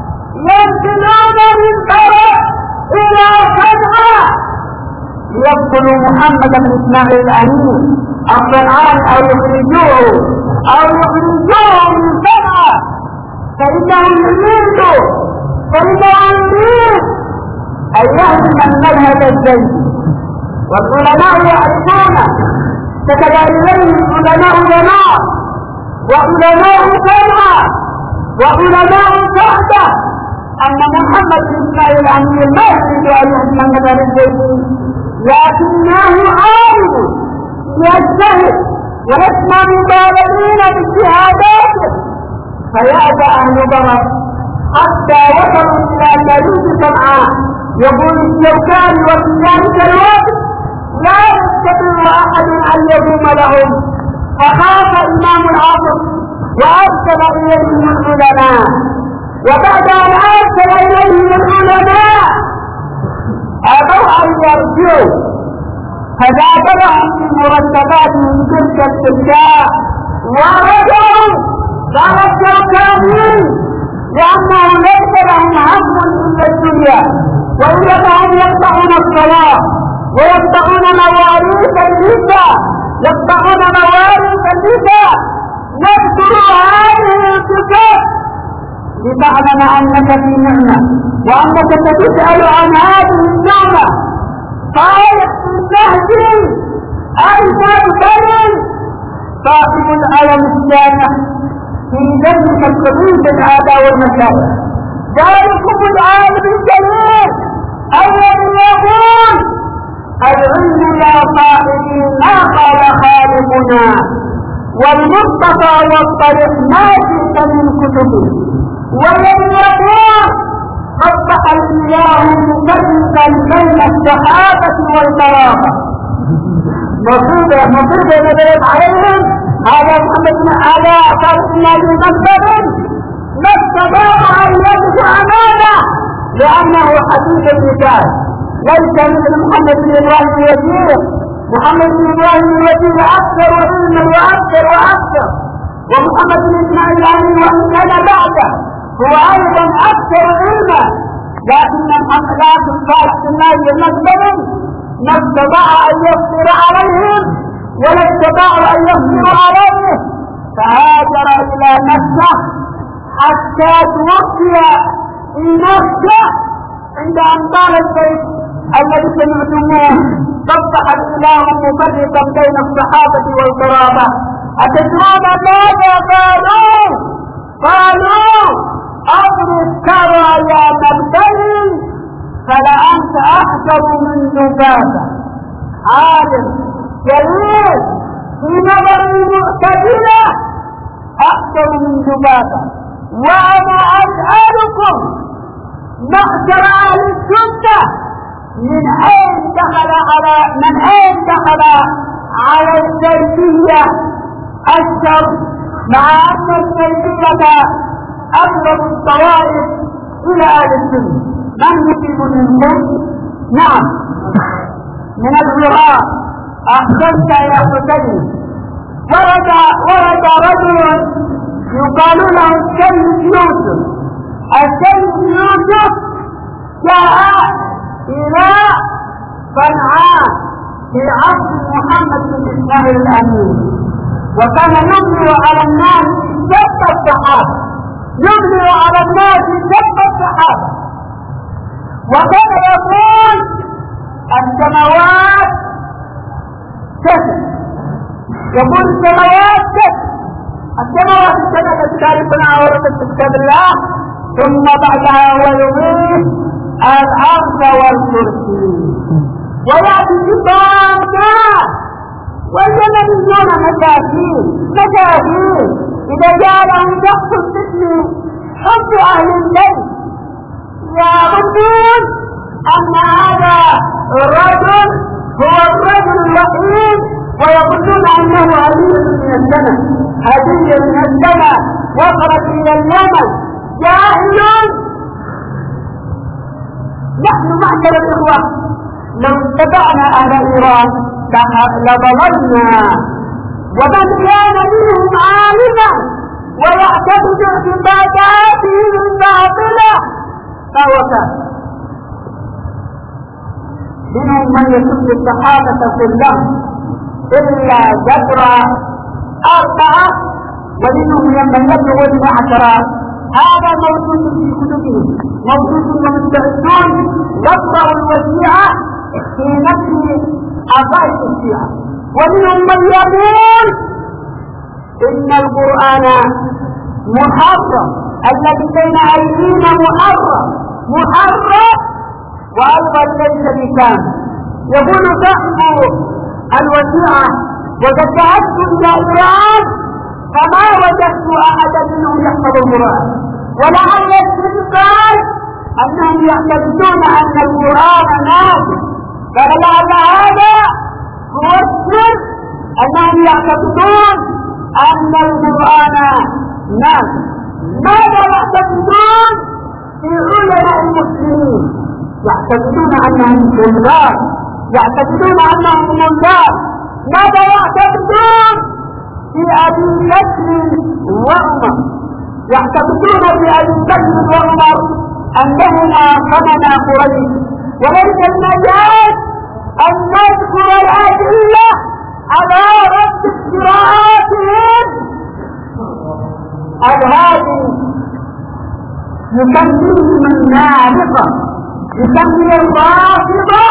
ينزلون من بلد الى صنعاء ليقتلوا محمد بن اسماعيل الامير الصنعاني او يخرجوه او يخرجوه من صنعاء، فانه يريد فانه يريد ان يهدم المذهب الزيدي. والعلماء يعرفون كتب اليه علماء زمان وعلماء صنعاء وعلماء سعده ان محمد بن اسماعيل الامير ما يريد ان يهدم المذهب الزيدي، لكنه عالم يجتهد ويسمع مبالغين باجتهاداته، فيأتى اهل بلد حتى وصلوا الى جليد صنعاء. يقول الشوكاني وفي ذلك الوقت لا يستطيع احد ان يقوم لهم، فخاف امام العصر وارسل اليهم العلماء، وبعد ان ارسل اليهم العلماء ابوا ان يرجعوا، فزادهم في مرتباتهم تلك الاشياء ورجعوا. قال الشوكاني: لانه ليس لهم هم الا الدنيا، وانهم يقطعون الصلاه ويقطعون مواريث النساء يقطعون مواريث النساء. نذكر هذه الصفات لتعلم انك في نعمه وانك ستسال عن هذه النعمه. قال النهدي الفضل صاحب العلم السامع في ذلك القبيل بالآباء والمشايخ. ذلكم العالم الجليل الذي يقول العلم يا صاحبي ما قال خالقنا والمصطفى والطريق ما جئت من كتبه، والذي يقول أصبح الإله مفرقا بين الصحابة والقرابة. مصيبة مصيبة نزلت عليهم. هذا محمد بن هذا صالح بن ابي بكر ما استطاع ان يدفع امانه لانه حديث اللسان، ليس مثل محمد بن ابراهيم الوزير. محمد بن ابراهيم الوزير اكثر علما واكثر واكثر، ومحمد بن اسماعيل الامين وان كان بعده هو ايضا اكثر علما، لكن محمد لكن صالح بن ابي بكر ما استطاع ان يصبر عليهم ولا استطاعوا ان يصبروا عليه، فهاجر الى مكه حتى توفي في مكه عند ان طال البيت الذي سمعتموه صبح الاله مفرقا بين الصحابه والقرابه. اتدرون ماذا قالوا؟ قالوا اضرب ترى يا مبتلي فلأنت احسن من ذبابه. عالم جليل في نظر المعتزلة أكثر من ذبابة. وأنا أسألكم معشر أهل السنة من أين دخل على من أين دخل على السلفية الشر، مع أن السلفية أقرب الطوائف إلى أهل السنة؟ من يجيب منكم؟ نعم من الزراع. أحسنت يا حسين. ورد ورد رجل يقال له السيد يوسف. السيد يوسف جاء إلى صنعاء في عصر محمد بن إسماعيل الأمين، وكان يملي على الناس سب الصحابة، يملي على الناس سب الصحابة، وكان يقول السماوات كذب، يقول السماوات كذب، السماوات السنة التي تعرفنا ورثت كتاب الله، ثم بعدها ويضيف الأرض والكرسي، ويأتي شيطان ناس واليمنيون مساكين مساكين إذا جاء لهم شخص مثل حب أهل البيت يظنون أن هذا الرجل هو الرجل الوحيد، ويقولون أنه هدية من السماء، هدية من السماء وصلت إلى اليمن. جاهل. نحن معشر الإخوة لو اتبعنا أهل إيران لضللنا، ومن كان منهم عالما ويعتقد اعتقاداته الباطلة فهو كافر. منهم من يسب الصحابة كلهم إلا ذكر أربعة، ومنهم من يبلغ المعشرة. هذا موجود في كتبهم، موجود ومستعدون يقرأ الوسيعة في نفس عقائد الشيعة. ومنهم من يقول إن القرآن محرم، الذي بين أيدينا محرم محرم وأيضا ليس بكامل. يقول صاحب الوسيعة وقد ذهبت إلى إيران فما وجدت أحدا منهم يحفظ القرآن، ولعل السلطان أنهم يعتقدون أن القرآن نازل، فلعل هذا هو السر، أنهم يعتقدون أن القرآن نازل. ماذا يعتقدون في علماء المسلمين؟ يعتقدون أنهم جلال، يعتقدون أنهم ملال. ماذا يعتقدون في أبي بكر وعمر؟ يعتقدون في أبي بكر وعمر أنهما صنما قريش، وليس المجال أن نذكر الأدلة على رد افتراءاتهم. هذه يسميهم النارقة، يسمي الرافضة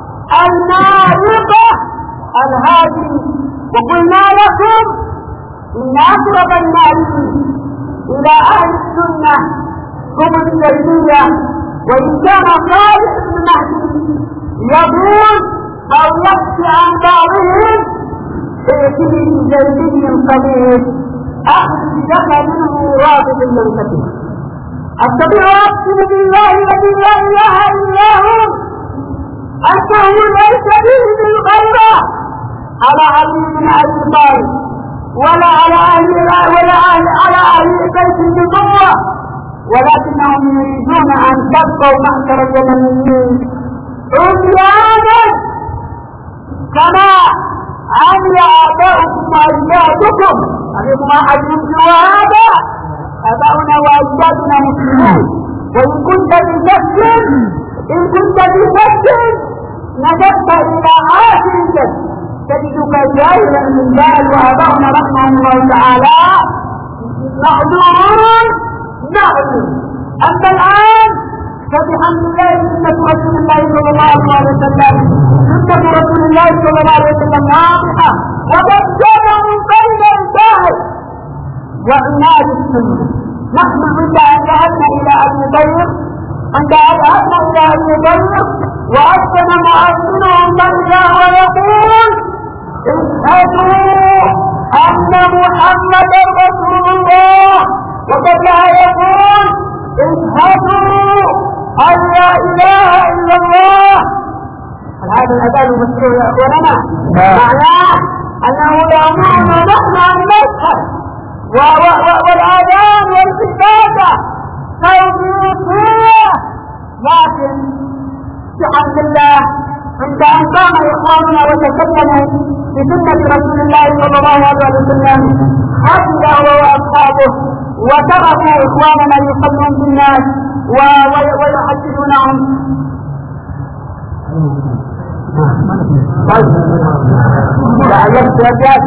النارقة الهادي. وقلنا لكم إن أقرب الناس إلى أهل السنة هم الجيدية، وإن كان صالح بن مهدي يقول أو يحكي عن بعضهم ائتني بجيدي قليل أخذ لك منه رابط ينتهي. أستطيع أقسم بالله الذي لا إله إلا هو أنه ليس به بالغيرة على علي بن أبي طالب ولا على أهل ولا على أهل بيت النبوة، ولكنهم يريدون أن تبقوا معشر اليمنيين عميانا كما عمي آباؤكم وأجدادكم. عليكم أحد ينكر هذا؟ آباؤنا وأجدادنا مسلمون. وإن كنت بشك إن كنت بشك نجبت إلى عاشر تجدك جاهلا من ذلك، وآباؤنا رحمهم الله تعالى معذورون معذور. أما الآن فبحمد الله سنة رسول الله صلى الله عليه وسلم سنة رسول الله صلى الله عليه وسلم واضحة وبجرهم بين الجاهل وعناد السنة. نحن عند أن ذهبنا إلى أبي طيب عند أن ذهبنا إلى أبي طيب وأذن مؤذنهم بيننا ويقول اشهدوا أن محمدا رسول الله، وقد لا يقول اشهدوا أن لا إله إلا الله. هذا الأذان المشروع يا أخواننا معناه أنه يأمرنا نحن أن نشهد، والآذان والعبادة توقيفية. لكن بحمد الله عند أن قام إخواننا وتكلموا بسنة رسول الله صلى الله عليه وسلم حتى هو وأصحابه، وتركوا إخواننا يصلون بالناس ويحدثونهم. لا يستجاب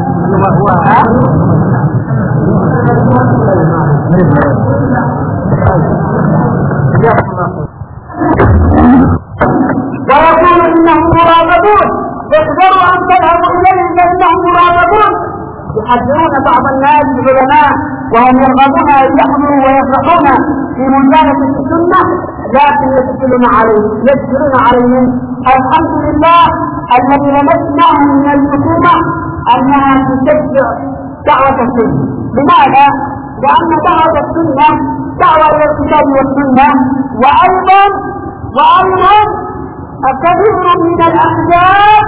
ويقول إنهم مراقبون، احذروا أن تذهبوا إليهم فإنهم مراقبون. يحذرون بعض الناس العلماء وهم يرغبون أن يحضروا ويفرحون في مجالسة السنة، لكن يدخلون عليهم يدخلون عليهم. الحمد لله الذي لمسناه من الحكومة أنها تشجع دعوة السنة. لماذا؟ لأن دعوة السنة دعوة إلى الكتاب والسنة، وأيضا وأيضا كثير من الأحزاب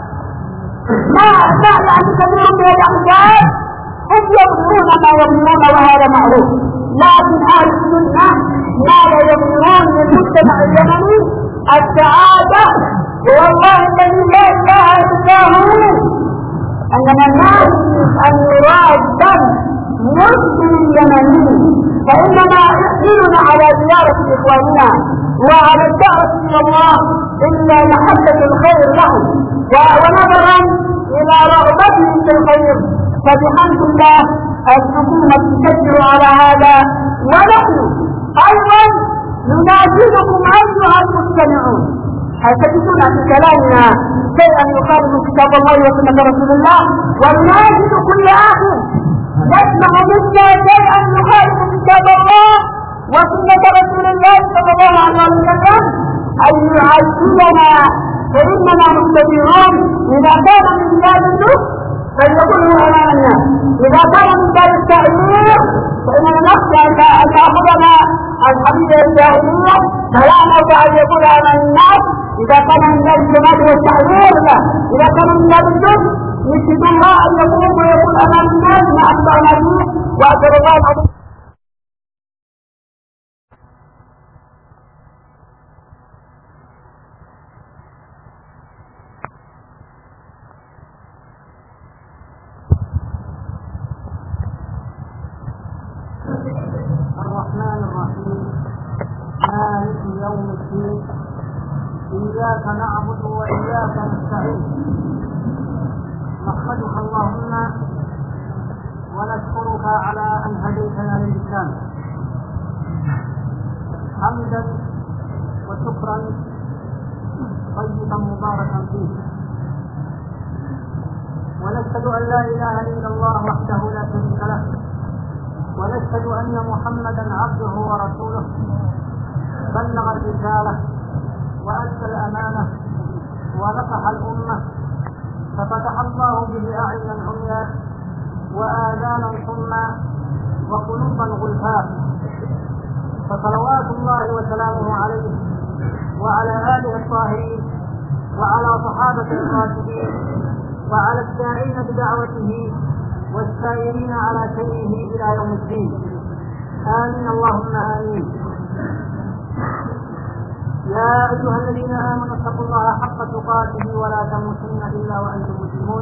ما ما يعني كثير من الأحزاب هم يظهرون ما يظهرون وهذا معروف، لكن أهل السنة ما لا يظهرون للمجتمع اليمني السعادة. والله الذي لا إله إلا هو أننا نريد أن يراد دم مسلم يمني، فإنما يحملنا على زيارة إخواننا وعلى الدعوة إلى الله إلا محبة الخير لهم ونظرا إلى رغبتهم في الخير. فبحمد الله الحكومة تشجع على هذا، ونحن أيضا نناشدكم أيها المستمعون. هل تجدون في كلامنا شيئا يخالف كتاب الله وسنة رسول الله؟ ونناشد كل أخ يسمع منا شيئا يخالف كتاب الله وسنة رسول الله صلى الله عليه وسلم أن يعزلنا، فإننا متبعون. إذا كان من باب النص فليقوله أمامنا، إذا كان من باب التعليم فإننا نخشى أن تأخذنا الحديث الجاهلية فلا نرجع أن يقول أمام الناس. إذا كان من باب الجمال والتعليم لا، إذا كان من باب النص نشهد الله أن يقوم ويقول أمام الناس مع التعليم. وأسأل الله العظيم. الرحمن الرحيم مالك يوم الدين إياك نعبد وإياك نستعين نحمدك اللهم ونشكرك على أن هديتنا للإسلام حمدا وشكرا طيبا مباركا فيه. ونشهد أن لا إله إلا الله وحده لا شريك له، ونشهد أن محمدا عبده ورسوله، بلغ الرسالة وأدى الأمانة ونصح الأمة، ففتح الله به أعينا عميا وآذانا صما وقلوبا غلفا، فصلوات الله وسلامه عليه وعلى آله الطاهرين وعلى صحابة الراشدين وعلى الداعين بدعوته والسائرين على سيره إلى يوم الدين. آمين اللهم آمين. يا أيها الذين آمنوا اتقوا الله حق تقاته ولا تموتن إلا وأنتم مسلمون.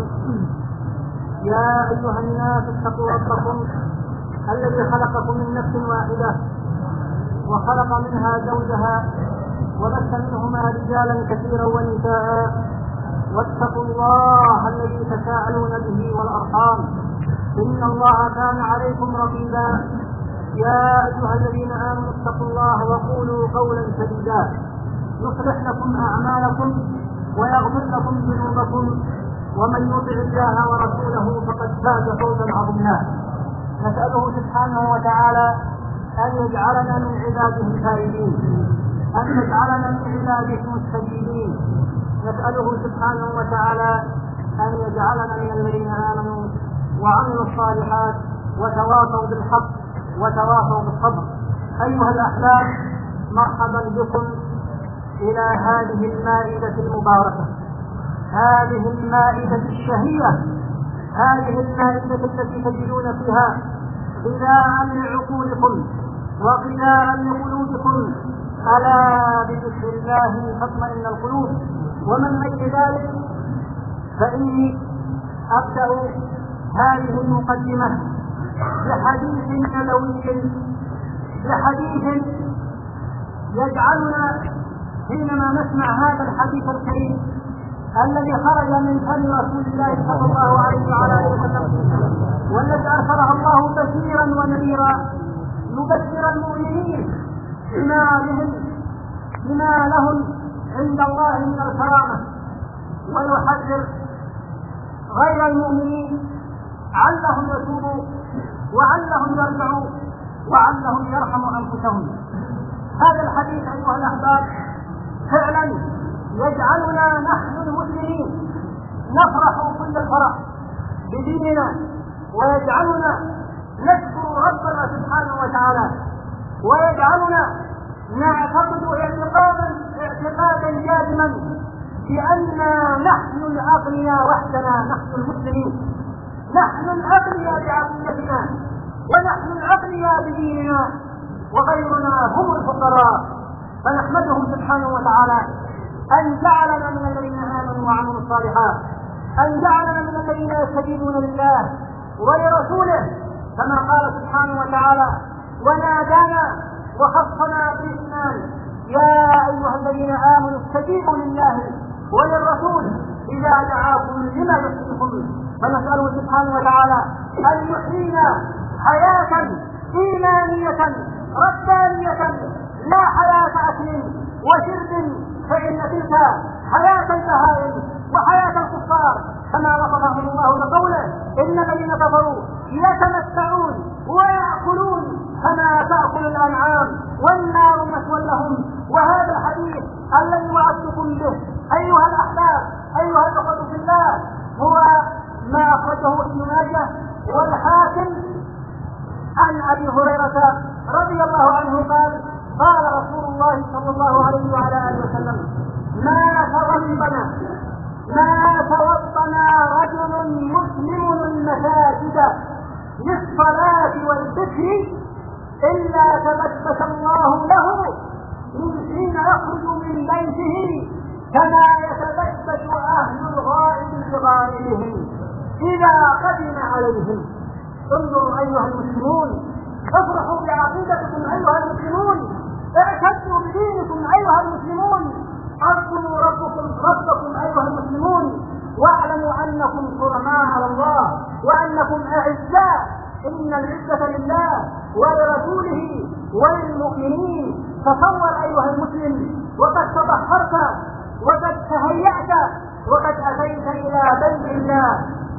يا أيها الناس اتقوا ربكم الذي خلقكم من نفس واحدة وخلق منها زوجها وبث منهما رجالا كثيرا ونساء، واتقوا الله الذي تساءلون به والأرحام إن الله كان عليكم رقيبا. يا أيها الذين آمنوا اتقوا الله وقولوا قولا سديدا يصلح لكم أعمالكم ويغفر لكم ذنوبكم، ومن يطع الله ورسوله فقد فاز فوزا عظيما. نسأله سبحانه وتعالى أن يجعلنا من عباده الفائزين، أن يجعلنا من عباده المستجيبين. نسأله سبحانه وتعالى أن يجعلنا من الذين آمنوا وعملوا الصالحات وتواصوا بالحق وتواصوا بالصبر. أيها الأحباب، مرحبا بكم إلى هذه المائدة المباركة، هذه المائدة الشهية، هذه المائدة التي تجدون فيها غذاء لعقولكم وغذاء لقلوبكم. ألا بذكر الله تطمئن القلوب. ومن أجل ذلك فإني أبدأ هذه المقدمة بحديث نبوي، بحديث يجعلنا حينما نسمع هذا الحديث الكريم الذي خرج من فم رسول الله صلى الله عليه وعلى اله وسلم، والذي ارسله الله بشيرا ونذيرا يبشر المؤمنين بما لهم بما لهم عند الله من الكرامه، ويحذر غير المؤمنين علهم يتوبوا وعلهم يرجعوا وعلهم يرحموا انفسهم. هذا الحديث ايها الاحباب فعلا يجعلنا نحن المسلمين نفرح كل الفرح بديننا، ويجعلنا نشكر ربنا سبحانه وتعالى، ويجعلنا نعتقد اعتقادا اعتقادا جازما بأننا نحن الأغنياء وحدنا، نحن المسلمين، نحن الأغنياء بعقيدتنا، ونحن الأغنياء بديننا، وغيرنا هم الفقراء. فنحمده سبحانه وتعالى أن جعلنا من الذين آمنوا وعملوا الصالحات، أن جعلنا من الذين يستجيبون لله ولرسوله، كما قال سبحانه وتعالى: ونادانا وخصنا بالإيمان يا أيها الذين آمنوا استجيبوا لله وللرسول إذا دعاكم لما يحييكم. فنسأله سبحانه وتعالى أن يحيينا حياة إيمانية ربانية، لا حياة أكل وشرب، فإن تلك حياة البهائم وحياة الكفار، كما وصفهم الله بقوله: إن الذين كفروا يتمتعون ويأكلون كما تأكل الأنعام والنار مثوى لهم. وهذا الحديث الذي وعدتكم به أيها الأحباب أيها الأخوة في الله هو ما أخرجه ابن ماجه والحاكم عن أبي هريرة رضي الله عنه قال: قال رسول الله صلى الله عليه وعلى آله وسلم: ما توضنا ما توضنا رجل مسلم المساجد للصلاة والذكر إلا تبسس الله له من حين يخرج من بيته كما يتبسس أهل الغائب لغائبهم إذا قدم عليهم. انظروا أيها المسلمون، افرحوا بعقيدتكم أيها المسلمون، اعتزوا بدينكم أيها المسلمون، اذكروا ربكم ربكم أيها المسلمون، واعلموا أنكم كرماء على الله وأنكم أعزاء. إن العزة لله ولرسوله وللمؤمنين. تصور أيها المسلم، وقد تطهرت وقد تهيأت وقد أتيت إلى بيت الله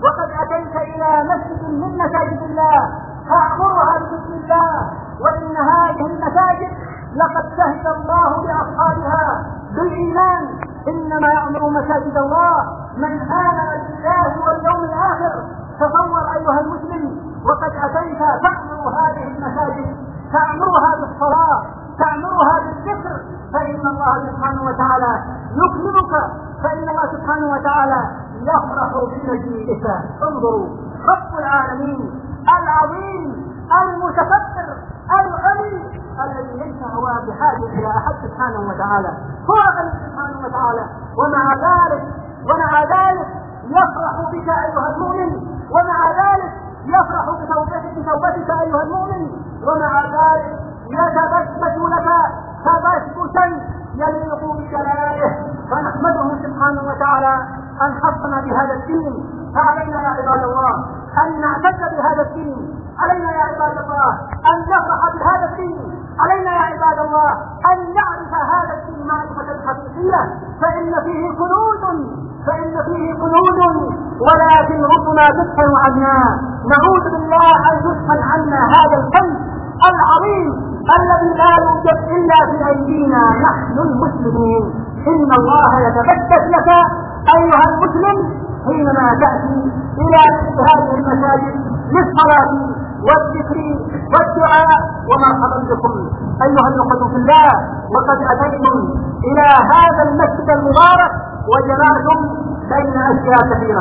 وقد أتيت إلى مسجد من مساجد الله فاعمرها بسم الله، وإن هذه المساجد لقد شهد الله لأصحابها بالإيمان، إنما يعمر مساجد الله من آمن بالله واليوم الآخر. تصور أيها المسلم، وقد أتيت تعمر هذه المساجد، تعمرها بالصلاة، تعمرها بالذكر، فإن الله سبحانه وتعالى يكرمك، فإن الله سبحانه وتعالى يفرح بمجيئك. انظروا، رب العالمين العظيم المتكبر الغني الذي ليس هو بحاجة إلى أحد سبحانه وتعالى، هو غني سبحانه وتعالى، ومع ذلك ومع ذلك يفرح بك أيها المؤمن، ومع ذلك يفرح بتوبتك أيها المؤمن، ومع ذلك يتبسط لك تبسطا يليق بجلاله. فنحمده سبحانه وتعالى أن حصنا بهذا الدين، فعلينا يا عباد الله أن نعتز بهذا الدين، علينا يا عباد الله أن نفرح بهذا الدين، علينا يا عباد الله أن نعرف هذا الدين معرفة حقيقية، فإن فيه كنوز فإن فيه كنوز ولكن ربما تسحل عنا. نعوذ بالله أن يسحل عنا هذا الكنز العظيم الذي لا يوجد إلا في أيدينا نحن المسلمين. إن الله يتبسط لك أيها المسلم حينما تأتي إلى هذه المساجد للصلاة والذكر والدعاء. ومرحبا بكم أيها الأخوة في الله، وقد أتيتم إلى هذا المسجد المبارك وجمعتم بين أشياء كثيرة.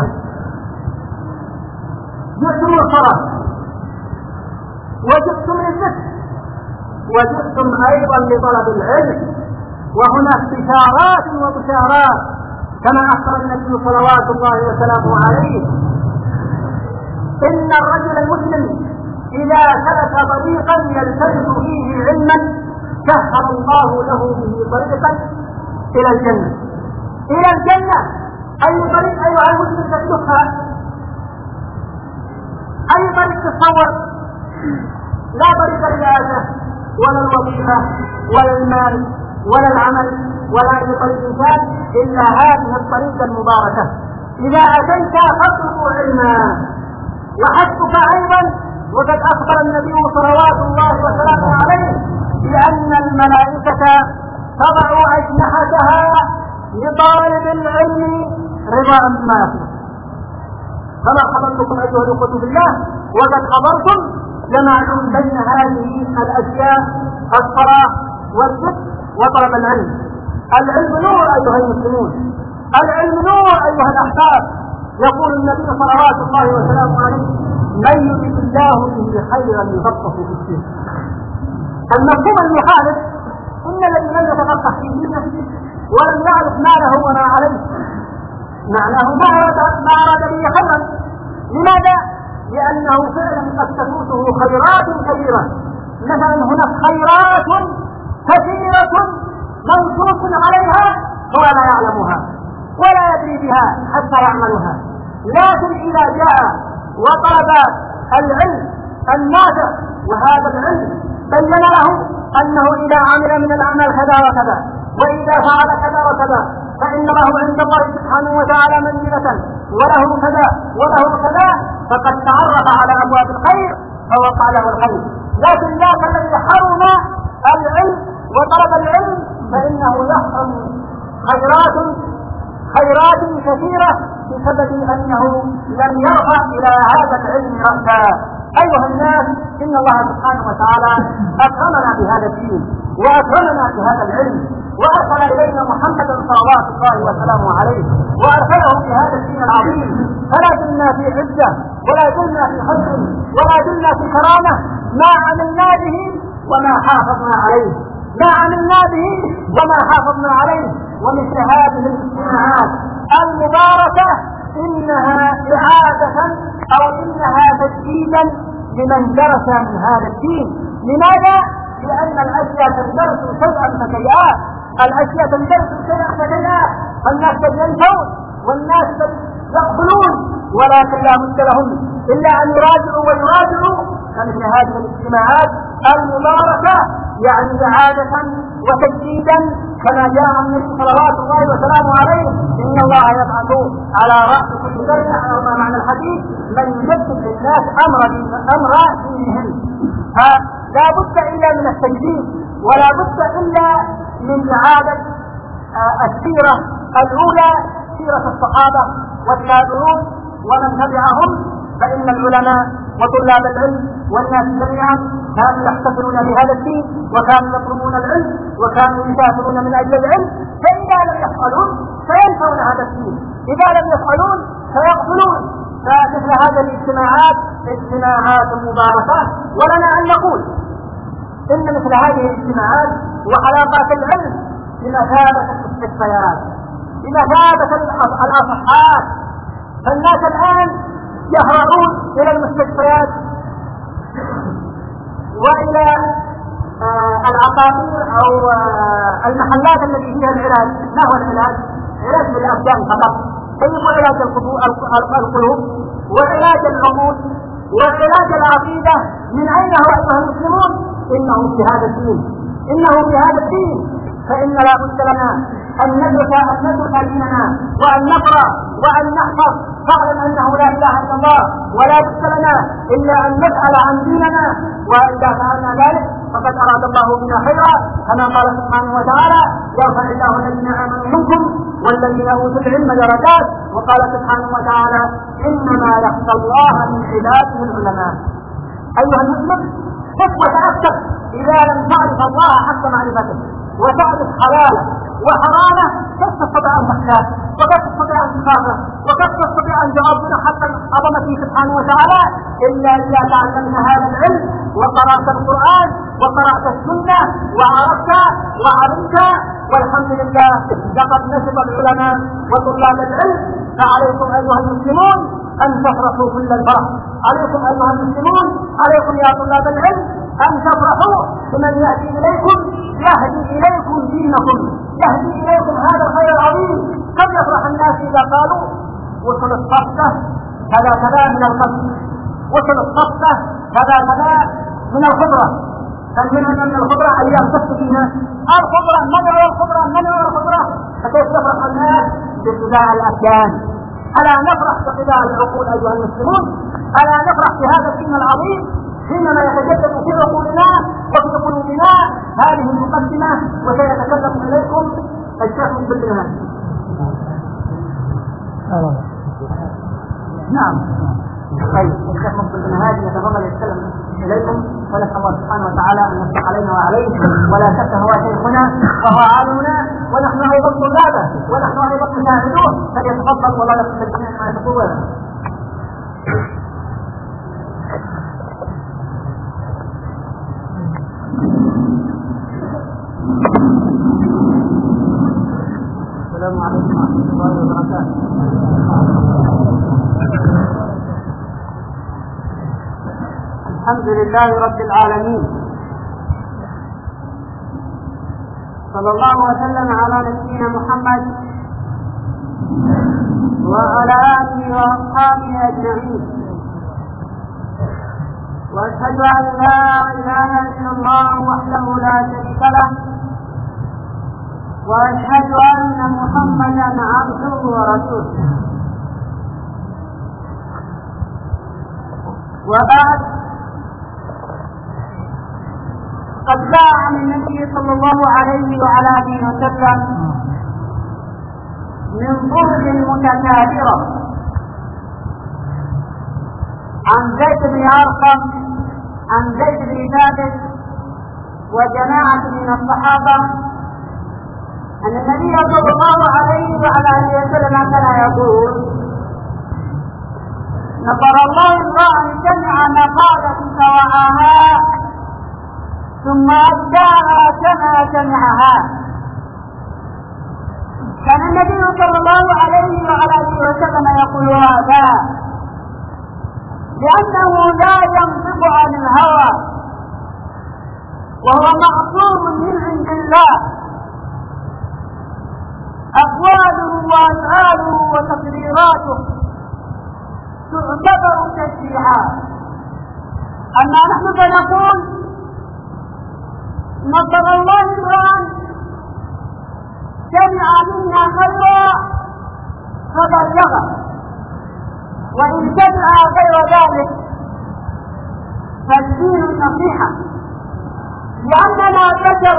جئتم للصلاة، وجئتم للذكر، وجئتم أيضا لطلب العلم، وهنا استشارات وبشارات كما أخبر النبي صلوات الله وسلامه عليه: إن الرجل المسلم إذا سلك طريقا يلتمس فيه علما سهل الله له به طريقا إلى الجنة. إلى الجنة أي طريق أيها المسلم تسلكها؟ أي طريق تتصور؟ لا طريق الرئاسة ولا الوظيفة ولا المال ولا العمل ولا أي طريق إنسان إلا هذه الطريقة المباركة. إذا أتيت فاطلب علما، وحسبك أيضا، وقد أخبر النبي صلوات الله وسلامه عليه بأن الملائكة تضع أجنحتها لطالب العلم رضاء بما يطلب. فمرحبا بكم أيها الأخوة بالله، وقد حضرتم جمعتم بين هذه الأشياء: الصلاة والذكر وطلب العلم. العلم نور أيها المسلمون، العلم نور أيها الأحباب. يقول النبي صلوات الله وسلامه عليه: من يريد الله به خيرا يفقهه في الدين. المفهوم المخالف ان الذي لم يتفقه في دينه ولم يعرف ما له وما عليه معناه ما اراد ما اراد به خيرا. لماذا؟ لانه فعلا قد تفوته خيرات كثيره. مثلا هناك خيرات كثيره منصوص عليها هو لا يعلمها ولا يدري بها حتى يعملها، لكن اذا جاء وطلب العلم النافع وهذا العلم بين له انه اذا عمل من الاعمال كذا وكذا، واذا فعل كذا وكذا، فان له عند الله سبحانه وتعالى منزله وله كذا وله كذا، فقد تعرف على ابواب الخير فوقع له الخير. لكن ذاك الذي حرم العلم وطلب العلم فانه يحرم خيرات خيرات كثيره بسبب انه لم يرفع الى هذا العلم رأسا. ايها الناس، ان الله سبحانه وتعالى اكرمنا بهذا الدين واكرمنا بهذا العلم، وارسل الينا محمدا صلوات الله وسلامه عليه، وارسله بهذا الدين العظيم. فلا زلنا في عزه ولا زلنا في حسن ولا زلنا في كرامه ما عملنا به وما حافظنا عليه، ما عملنا به وما حافظنا عليه. ومثل هذه الاجتماعات المباركة إنها إعادة أو إنها تجديدا لمن درس من هذا الدين. لماذا؟ لأن الأشياء تندرس شيئا فشيئا، الأشياء تندرس شيئا فشيئا، فالناس قد ينسون والناس قد يقبلون، ولكن لا بد لهم إلا أن يراجعوا ويراجعوا. فمثل هذه الاجتماعات المباركة يعني إعادة وتجديدا كما جاء من صلوات الله وسلامه عليه: إن الله الله يبعث على رأس كل سنة أو ما معنى الحديث من يجدد للناس أمر أمر دينهم. فلا بد إلا من التجديد ولا بد إلا من إعادة السيرة الأولى، سيرة الصحابة والتابعون ومن تبعهم. فإن العلماء وطلاب العلم والناس جميعا كانوا يحتفلون بهذا الدين وكانوا يطلبون العلم وكانوا يسافرون من أجل العلم، فإذا لم يفعلون سينسون هذا الدين، إذا لم يفعلون سيغفلون. فمثل هذه الاجتماعات اجتماعات مباركات، ولنا أن نقول إن مثل هذه الاجتماعات وحلقات العلم بمثابة المستشفيات، بمثابة الأصحاء. فالناس الآن يهرعون إلى المستشفيات وإلى آه العقاقير أو آه المحلات التي فيها العلاج. ما هو العلاج؟ علاج بالأبدان فقط، طيب علاج القلوب وعلاج العقول وعلاج العقيدة من أين هو أيها المسلمون؟ إنه في هذا الدين، إنه في هذا الدين. فإن لا بد لنا أن ندرك أن ندرك ديننا وأن نقرأ وأن نحفظ. فاعلم أنه لا إله إلا الله، ولا بد لنا إلا أن نسأل عن ديننا، وإذا فعلنا ذلك فقد أراد الله بنا خيرا، كما قال سبحانه وتعالى: يرفع الله الذين آمنوا منكم والذين أوتوا العلم درجات. وقال سبحانه وتعالى: إنما يخشى الله من عباده العلماء. أيها المسلم، خذ وتأكد إذا لم تعرف الله حق معرفته وتعرف حلاله وحرامه كيف تستطيع ان تخشاه وكيف تستطيع ان تخافه وكيف تستطيع ان تعظم حق عظمته سبحانه وتعالى الا اذا تعلمت هذا العلم وقرات القران وقرات السنه وعرفت وعلمت. والحمد لله لقد نشط العلماء وطلاب العلم. فعليكم ايها المسلمون ان تفرحوا كل الفرح، عليكم ايها المسلمون، عليكم يا طلاب العلم ان تفرحوا بمن ياتي اليكم يهدي اليكم دينكم، يهدي اليكم هذا الخير العظيم. كم يفرح الناس اذا قالوا وصل الصفقه كذا كذا من القصد، وصل الصفقه كذا كذا من الخضره. فالمنع من الخضره ان يختص فيها الخضره، منع الخضره منع الخضره. فكيف يفرح الناس باتباع الابدان؟ الا نفرح باتباع العقول ايها المسلمون؟ الا نفرح بهذا الدين العظيم حينما يتجدد في عقولنا وفي قلوبنا هذه المقدمه؟ وسيتكلم اليكم الشيخ بن هادي. نعم طيب، الشيخ بن هادي يتفضل يتكلم اليكم، ونسال الله سبحانه وتعالى ان يفتح علينا وعليه. ولا شك هو شيخنا وهو عالمنا ونحن ايضا طلابه ونحن ايضا مساعدوه، فليتفضل والله يقبل الجميع ما يتقول. السلام عليكم ورحمة الله وبركاته. الحمد لله رب العالمين، صلى الله وسلم على نبينا محمد وعلى آله وأصحابه أجمعين، وأشهد أن لا إله إلا الله وحده لا شريك له، وأشهد أن محمدا عبده ورسوله. وبعد، قد جاء عن النبي صلى الله عليه وعلى آله وسلم من طرق متكاثرة عن زيد بن أرقم عن زيد بن ثابت وجماعة من الصحابة أن النبي صلى الله عليه وعلى آله وسلم كان يقول: نصر الله امرأ سمع مقالة فوعاها ثم أداها كما سمعها. كان النبي صلى الله عليه وعلى آله وسلم يقول هذا لأنه لا ينطق عن الهوى وهو معصوم من عند الله، أقواله وأفعاله وتقريراته تعتبر تشريعا. أما نحن فنقول: نصر الله امرأ سمع منا خيرا وبلغ، وإن تدعى غير ذلك فالدين النصيحة، لأننا بشر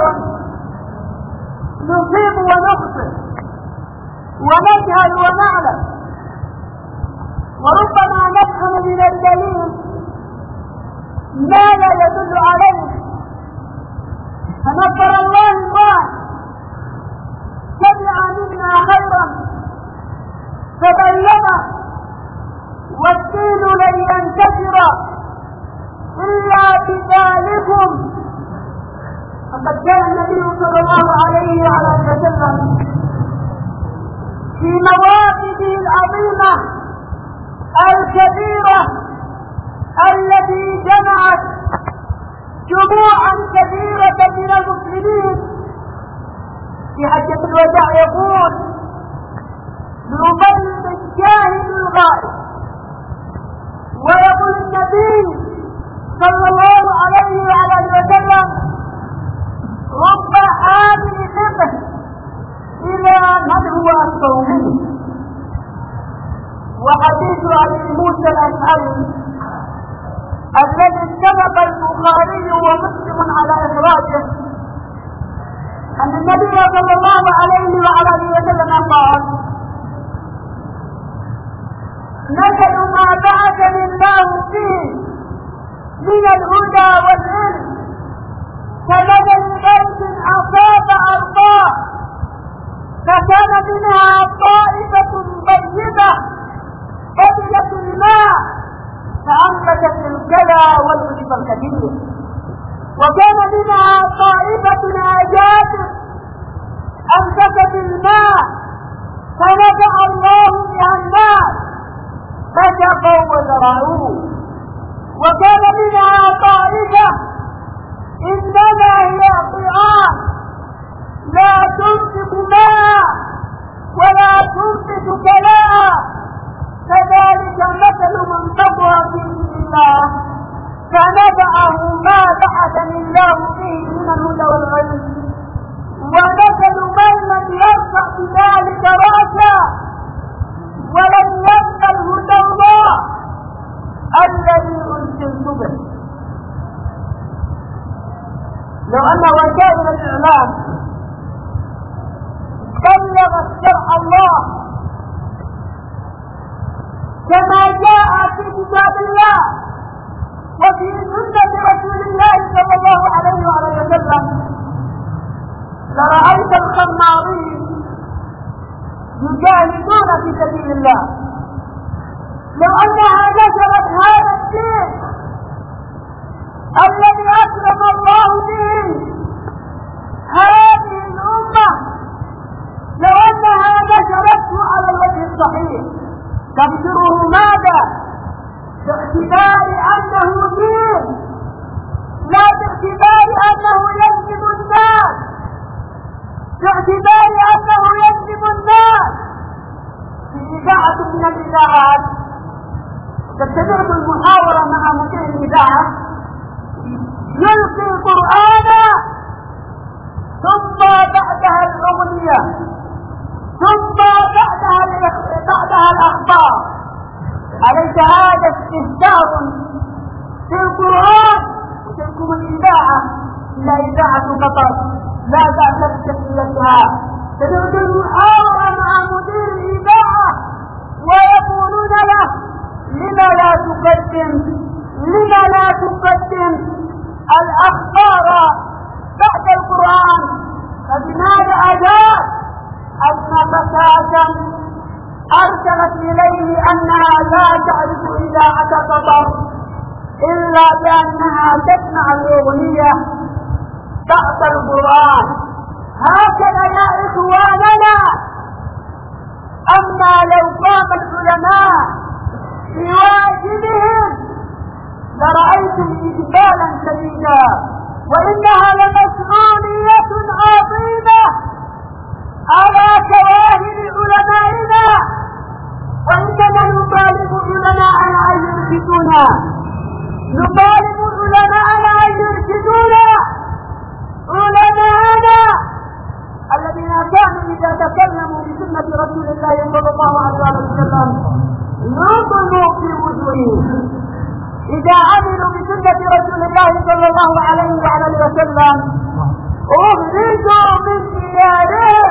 نصيب ونخطئ ونجهل ونعلم، وربما نفهم من الدليل ما لا يدل عليه، فنصر الله الله سمع منا خيرا فبلغه، والدين لن ينتشر إلا بذلكم. فقد كان النبي صلى الله عليه وعلى اله وسلم في مواقفه العظيمة الكبيرة التي جمعت جموعا كثيرة من المسلمين في حجة الوداع يقول: لأبلغ الشاهد الغائب. ويقول النبي صلى الله عليه وعلى اله وسلم: رب حامل فقه إلى من هو أكثر منه. وحديث أبي موسى الأشعري الذي اتفق البخاري ومسلم على إخراجه أن النبي صلى الله عليه وعلى اله وسلم قال: مثل ما بعثني الله فيه من الهدى والعلم كمثل بيت أصاب أرضاه فكان منها طائفة طيبة قبلت الماء فأنبتت الكلى والعشب الكثير، وكان منها طائفة ناجاتر أنبتت الماء فنفع الله بها الناس فسقوا وزرعوه، وكان منها طائفة إنما هي طعام لا تنفق ماء ولا تنفق كلاء، كذلك مثل من تقوى في الله فنفعه ما بعثني الله فيه من الهدى والعلم، ومثل من لم يرفع بذلك رأسا ولم يقبل هدى الله الذي أرسلت به. لو أن وسائل الإعلام بلغت شرع الله كما جاء في كتاب الله وفي سنة رسول الله صلى الله عليه وعلى وسلم لرأيت الخمارين يجاهدون في سبيل الله. لو أنها نشرت هذا الدين الذي أكرم الله به هذه الأمة، لو أنها نشرته على الوجه الصحيح تبشره ماذا؟ باعتبار أنه دين، لا باعتبار أنه يجلب الناس، باعتبار أنه يجلب الناس. في إذاعة من الإذاعات تتبعت المحاورة مع مدير الإذاعة يلقي قرآنا ثم بعدها الأغنية ثم بعدها بعدها الأخبار. أليس هذا استهتار في القرآن؟ وتلكم الإذاعة إلا إذاعة قطر لا بأس بتسميتها. تدعو المحاورة مع مدير الإذاعة ويقولون له: لما لا تقدم لما لا تقدم الأخبار بعد القرآن؟ فبماذا أجاب؟ أن فتاة أرسلت إليه أنها لا تعرف إذاعة قطر إلا بأنها تسمع الأغنية بعد القرآن. هكذا يا إخواننا. أما لو قام العلماء بواجبهم لرأيتم إجبالا شديدا، وإنها لمسؤولية عظيمة على كواهن علمائنا، وإننا نطالب علماءنا أن يرشدونا نطالب علماءنا أن يرشدونا علماءنا الذين كانوا إذا تكلموا بسنة رسول الله صلى الله عليه وسلم نظموا في وجوههم. إذا عملوا بسنة رسول الله صلى الله عليه وسلم أخرجوا من ديارهم.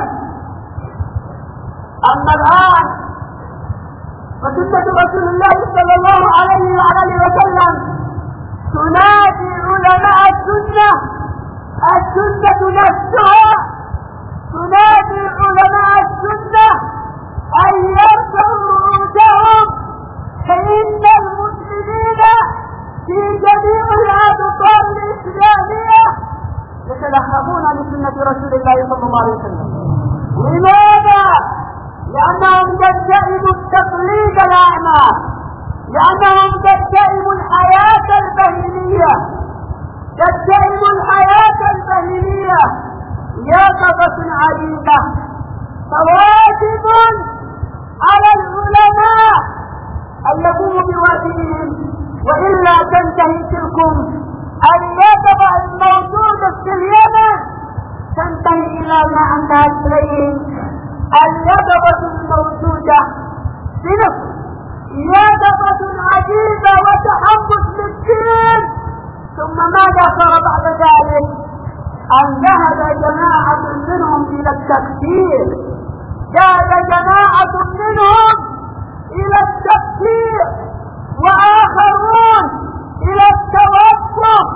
أما الآن فسنة رسول الله صلى الله عليه وسلم تنادي علماء السنة، السنة نفسها تنادي علماء السنة أن يرفعوا رؤوسهم، فإن المسلمين في جميع الأقطار الإسلامية يتلهفون بسنة رسول الله صلى الله عليه وسلم. لماذا؟ لأنهم تتبعوا التقليد الأعمى، لأنهم تتبعوا الحياة البهيمية، تتبعوا الحياة البهيمية. يقظة عجيبة. فواجب على العلماء أن يقوموا بواجبهم، وإلا تنتهي تلكم اليقظة الموجودة في اليمن تنتهي إلى ما انتهت إليه اليقظة الموجودة في مصر. يقظة عجيبة وتحمس للدين. ثم ماذا صار بعد ذلك؟ أن ذهب جماعة منهم إلى التكفير، ذهب جماعة منهم إلى التكفير، وآخرون إلى التوقف.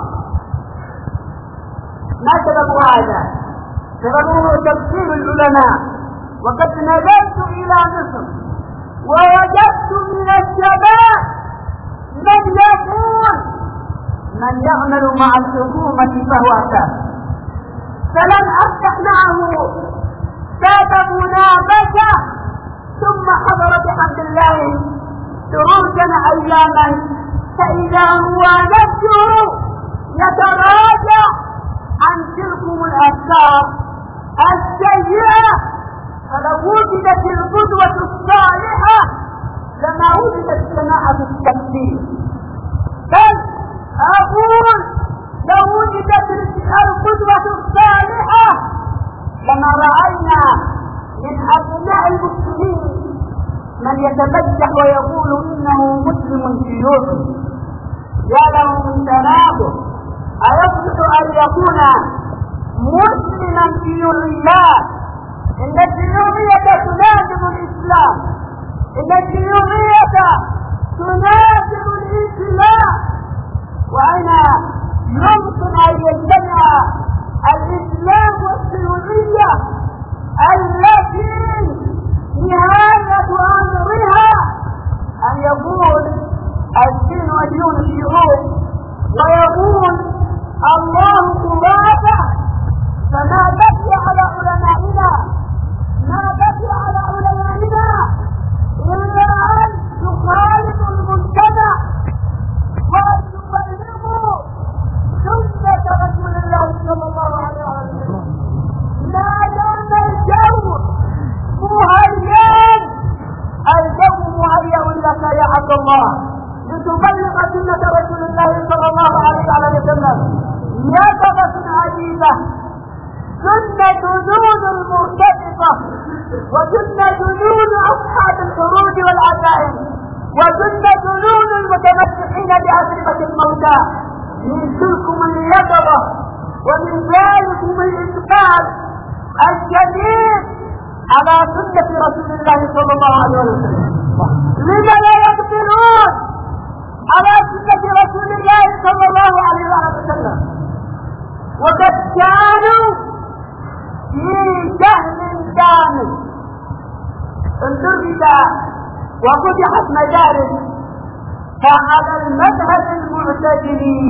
ما سبب هذا؟ سببه تكفير العلماء. وقد نزلت إلى مصر ووجدت من الشباب من يقول من يعمل مع الحكومة فهو كافر. فلم أفتح معه باب مناقشة، ثم حضر بحمد الله دروسا أياما، فإذا هو نفسه يتراجع عن تلكم الأفكار السيئة. فلو وجدت القدوة الصالحة لما وجدت جماعة التكفير، بل أقول لو وجدت القدوة الصالحة لما رأينا من أبناء المسلمين من يتبجح ويقول إنه مسلم شيوعي. يا له من تنابه، أيصلح أن يكون مسلما شيوعيا؟ إن الشيوعية تنادم الإسلام، إن الشيوعية تنادم الإسلام. وأين يمكن أن يجتمع الإسلام والشيوعية التي نهاية أمرها أن يقول الدين ودين الشعوب، ويقول الله خرافة؟ فما بقي على علمائنا، ما بقي على علمائنا إلا أن يخالطوا المجتمع وأن يبلغوا سنة رسول الله صلى الله عليه وسلم. لا دام الجو مهيئ، الجو مهيئ لك يا عبد الله لتبلغ سنة رسول الله صلى الله عليه وسلم. يقظة عجيبة، سنة نون المرتبطة، وسنة نون أصحاب الحروب والعزائم، وسنة نون المتمسحين بأسرة الموتى. من تلكم اليقظة ومن ذلكم الإقبال الشديد على سنة رسول الله صلى الله عليه وسلم. لما لا يقبلون على سنة رسول الله صلى الله عليه وسلم؟ وقد كانوا في جهل كامل. انظر إذا وفتحت مدارس فعلى المذهب المعتدلي.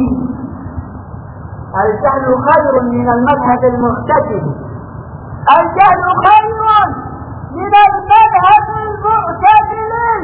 الجهل خير من المذهب المعتدل، الجهل خير من المذهب المعتدل.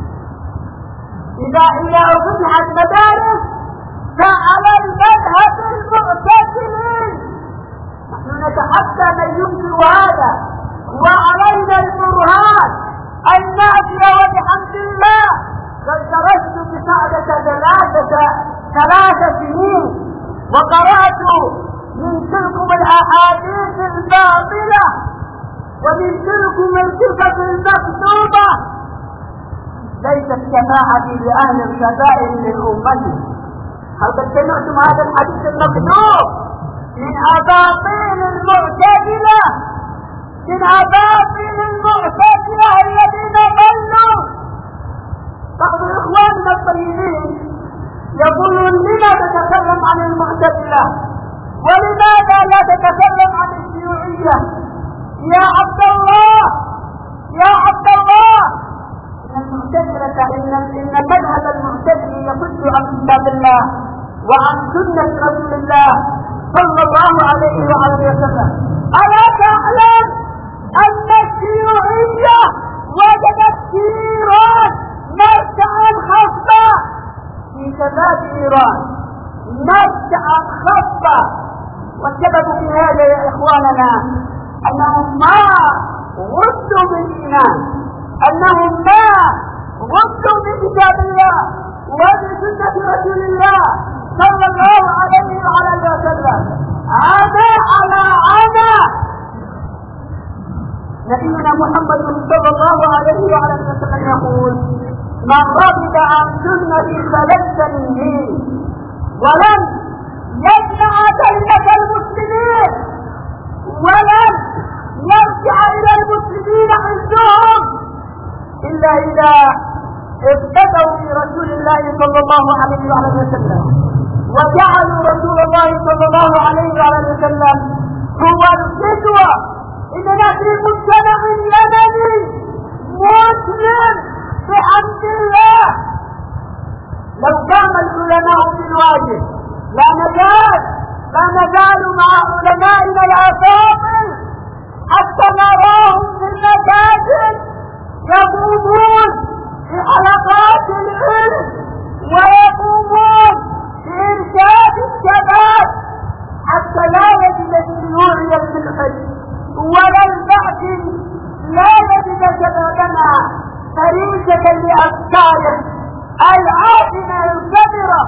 إذا إذا فتحت مدارس فعلى المذهب المعتدلي. نحن نتحدى من ينكر هذا، وعلينا البرهان أن نأتي وبحمد الله. قد درست بسعادة ثلاثة ثلاثة سنين وقرأت من تلكم الأحاديث الباطلة ومن تلكم الرخص المكتوبة ليست شفاعتي لأهل الكبائر من أمتي. هل قد سمعتم هذا الحديث المكتوب من أباطيل المعتزلة من أباطيل المعتزلة الذين ضلوا؟ بعض إخواننا الطيبين يقولون لما تتكلم عن المعتزلة ولماذا لا تتكلم عن الشيوعية؟ يا عبد الله يا عبد الله إن المعتزلة إن إن مذهب المعتزلة يصد عن كتاب الله وعن سنة رسول الله صلى الله عليه وآله وسلم. ألا تعلم أن الشيوعية وجدت في إيران مرجعا خاصة في شباب إيران، مرجعا خاصة، والسبب في هذا يا إخواننا أنهم ما غدوا بالإيمان، أنهم ما غدوا بكتاب الله وبسنة رسول الله صلى الله عليه وعلى وسلم. هذا على عنا نبينا محمد صلى الله عليه وعلى وسلم يقول: من رغب عن سنتي فليس مني، ولن يجمع كلمة المسلمين ولن يرجع إلى المسلمين عندهم إلا إذا ابتدوا برسول الله صلى الله عليه وعلى وسلم وجعلوا رسول الله صلى الله عليه وعلى وسلم هو القدوة. إننا في مجتمع يمني مسلم بحمد الله. لو قام العلماء بالواجب لا نزال لا نزال مع علمائنا الأفاضل حتى نراهم في المساجد يقومون في حلقات العلم ويقومون في إرشاد الشباب حتى لا يجد الشيوعي الملحد ولا البعث لا يجد شبابنا فريسة لأفكاره العاجمة الكبرى.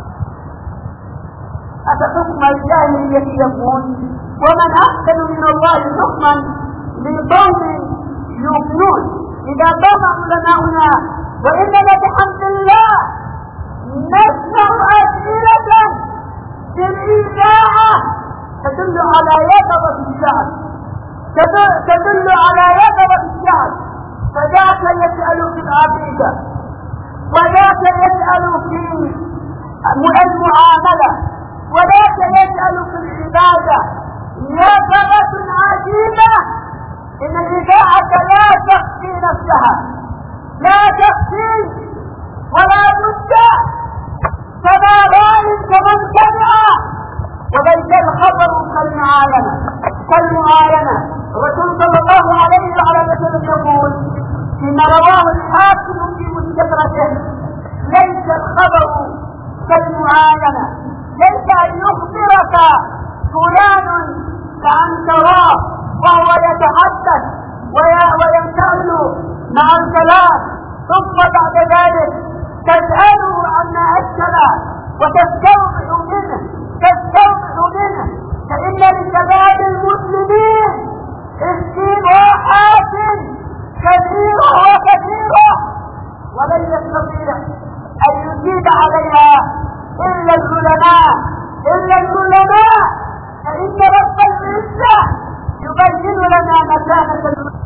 أفحكم الجاهلية يكون ومن أحسن من الله حكما لقوم يؤمنون. إذا قام علماؤنا وإننا بحمد الله نسمع أسئلة في الإذاعة تدل على يقظة الشعب تدل على يقظة الشعب. فذاك يسأل في العقيدة وذاك يسأل في المعاملة وذاك يسأل في العبادة. يقظة عجيبة. إن الإذاعة لا تخفي نفسها لا تخفي ولا بد كما رأي كمن سمع. وليس الخبر كالمعاينة كالمعاينة. الرسول صلى الله عليه وعلى وسلم يقول فيما رواه الحاكم في مستدركه: ليس الخبر كالمعاينة. ليس أن يخبرك فلان كأن تراه وهو يتحدث وينتقل مع الكلام ثم بعد ذلك تسأله عما أشكل وتستوضح منه تستوضح منه. فإن لشباب المسلمين استباحات كثيرة وكثيرة ولن يستطيع أن يجيب عليها إلا العلماء إلا العلماء فإن رب العزة يبين لنا مكانة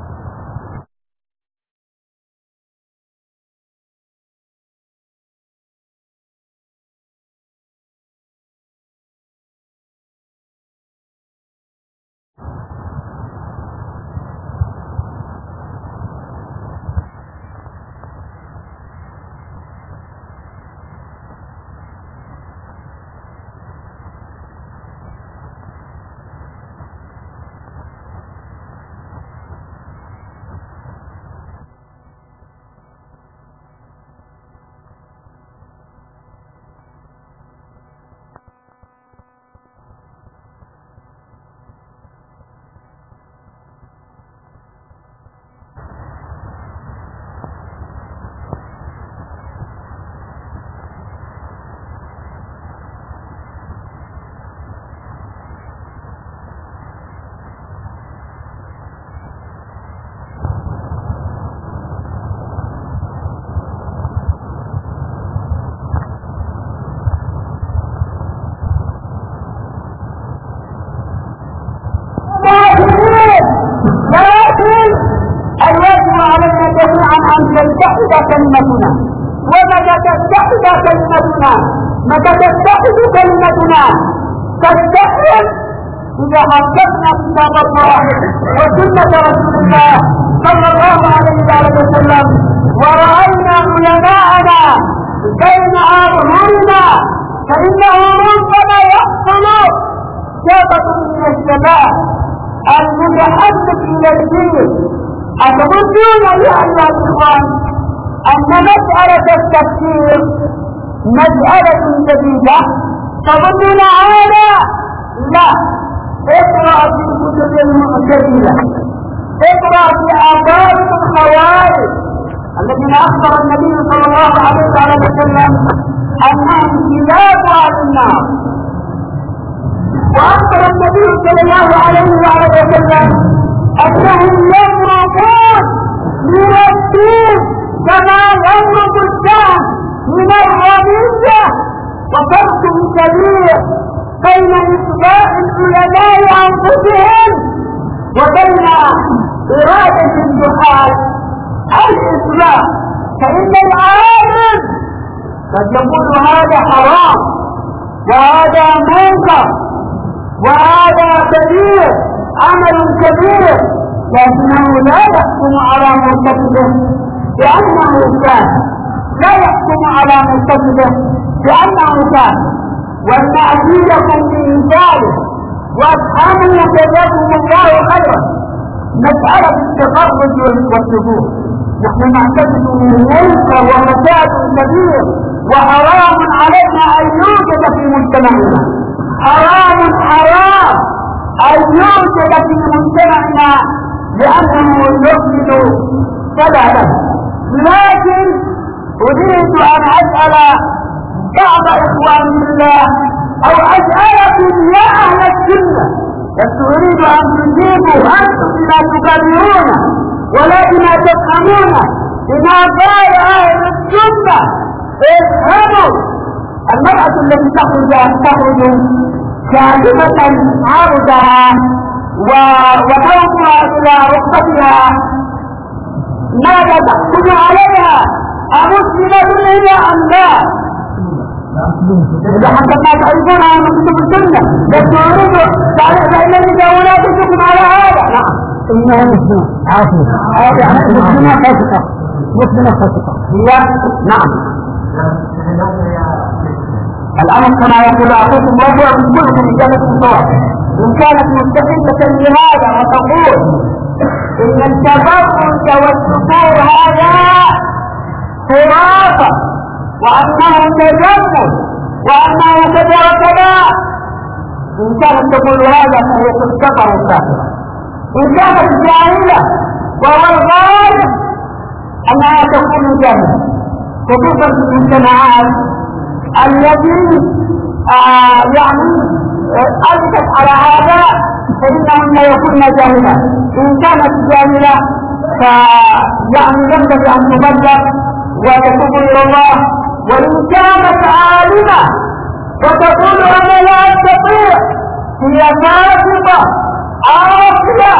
أن تتحد كلمتنا. ومتى تتحد كلمتنا متى تتحد كلمتنا تتحد إذا حققنا كتاب الله وسنة رسول الله صلى الله عليه وسلم، ورأينا علماءنا بين أظهرنا، فإنه ربما يحصل شافة من الشباب المتحدث إلى الدين. أتظنون يا أيها الإخوان أن مسألة التفسير مسألة جديدة؟ تظنون هذا؟ لا. اقرأ في الكتب المعتزلة، اقرأ في آثار الخوارج الذين أخبر النبي صلى الله عليه وسلم أنهم كلاب أهل النار، وأخبر النبي صلى الله عليه وسلم أنهم يمرقون من الدين كما يمرق السهم من الرمية. وفرق كبير بين إصلاح العلماء أنفسهم وبين إرادة الجهال الإصلاح. فإن العالم قد يقول هذا حرام وهذا منكر وهذا كبير عمل كبير، لكنه لا يحكم على مرتكبه بأنه كان، لا يحكم على مرتكبه بأنه كان. ولنأتيكم بمثاله وافهموا جزاكم الله خيرا. مسألة التفرج والثبوت نحن نعتقد من منكر وفساد كبير، وحرام علينا أن يوجد في مجتمعنا، حرام حرام أن يوجد في مجتمعنا لأنه يفسد سببا. لكن أريد أن أسأل بعض إخواني الله أو أسألكم يا أهل السنة، بس أريد أن تجيبوا أنتم بما تكبرون ولا بما تفهمون. بما قال أهل السنة افهموا. المرأة التي تخرج تخرج كاذبة عرضها وحوضها إلى ركبتها، ماذا تحكم عليها؟ أمسلمة هي أم لا؟ إذا حتى ما تعرفونها من كتب السنة، بس أريد فإنني جاولاتكم على هذا. نعم إنها مسلمة عافية، مسلمة فاسقة، مسلمة فاسقة هي. نعم الأمر كما يقول أخوكم رجوع من كلكم إجابة الصواب. إن كانت مستحيلة لهذا وتقول إن التبرج والسفور هذا خرافة وأنه تجمل وأنه كذا وكذا، إن كانت تقول هذا فهي تستطر الكافرة. إن كانت جاهلة وهو الغالب أنها تكون جاهلة، خصوصا في المجتمعات التي آه يعني ألقت على هذا فإنهن يكون جاهلة. إن كانت جاهلة فيعني ينبغي أن تبلغ وتتوب إلى الله. وإن كانت عالمة وتقول أنا لا أستطيع هي فاسقة عاصية،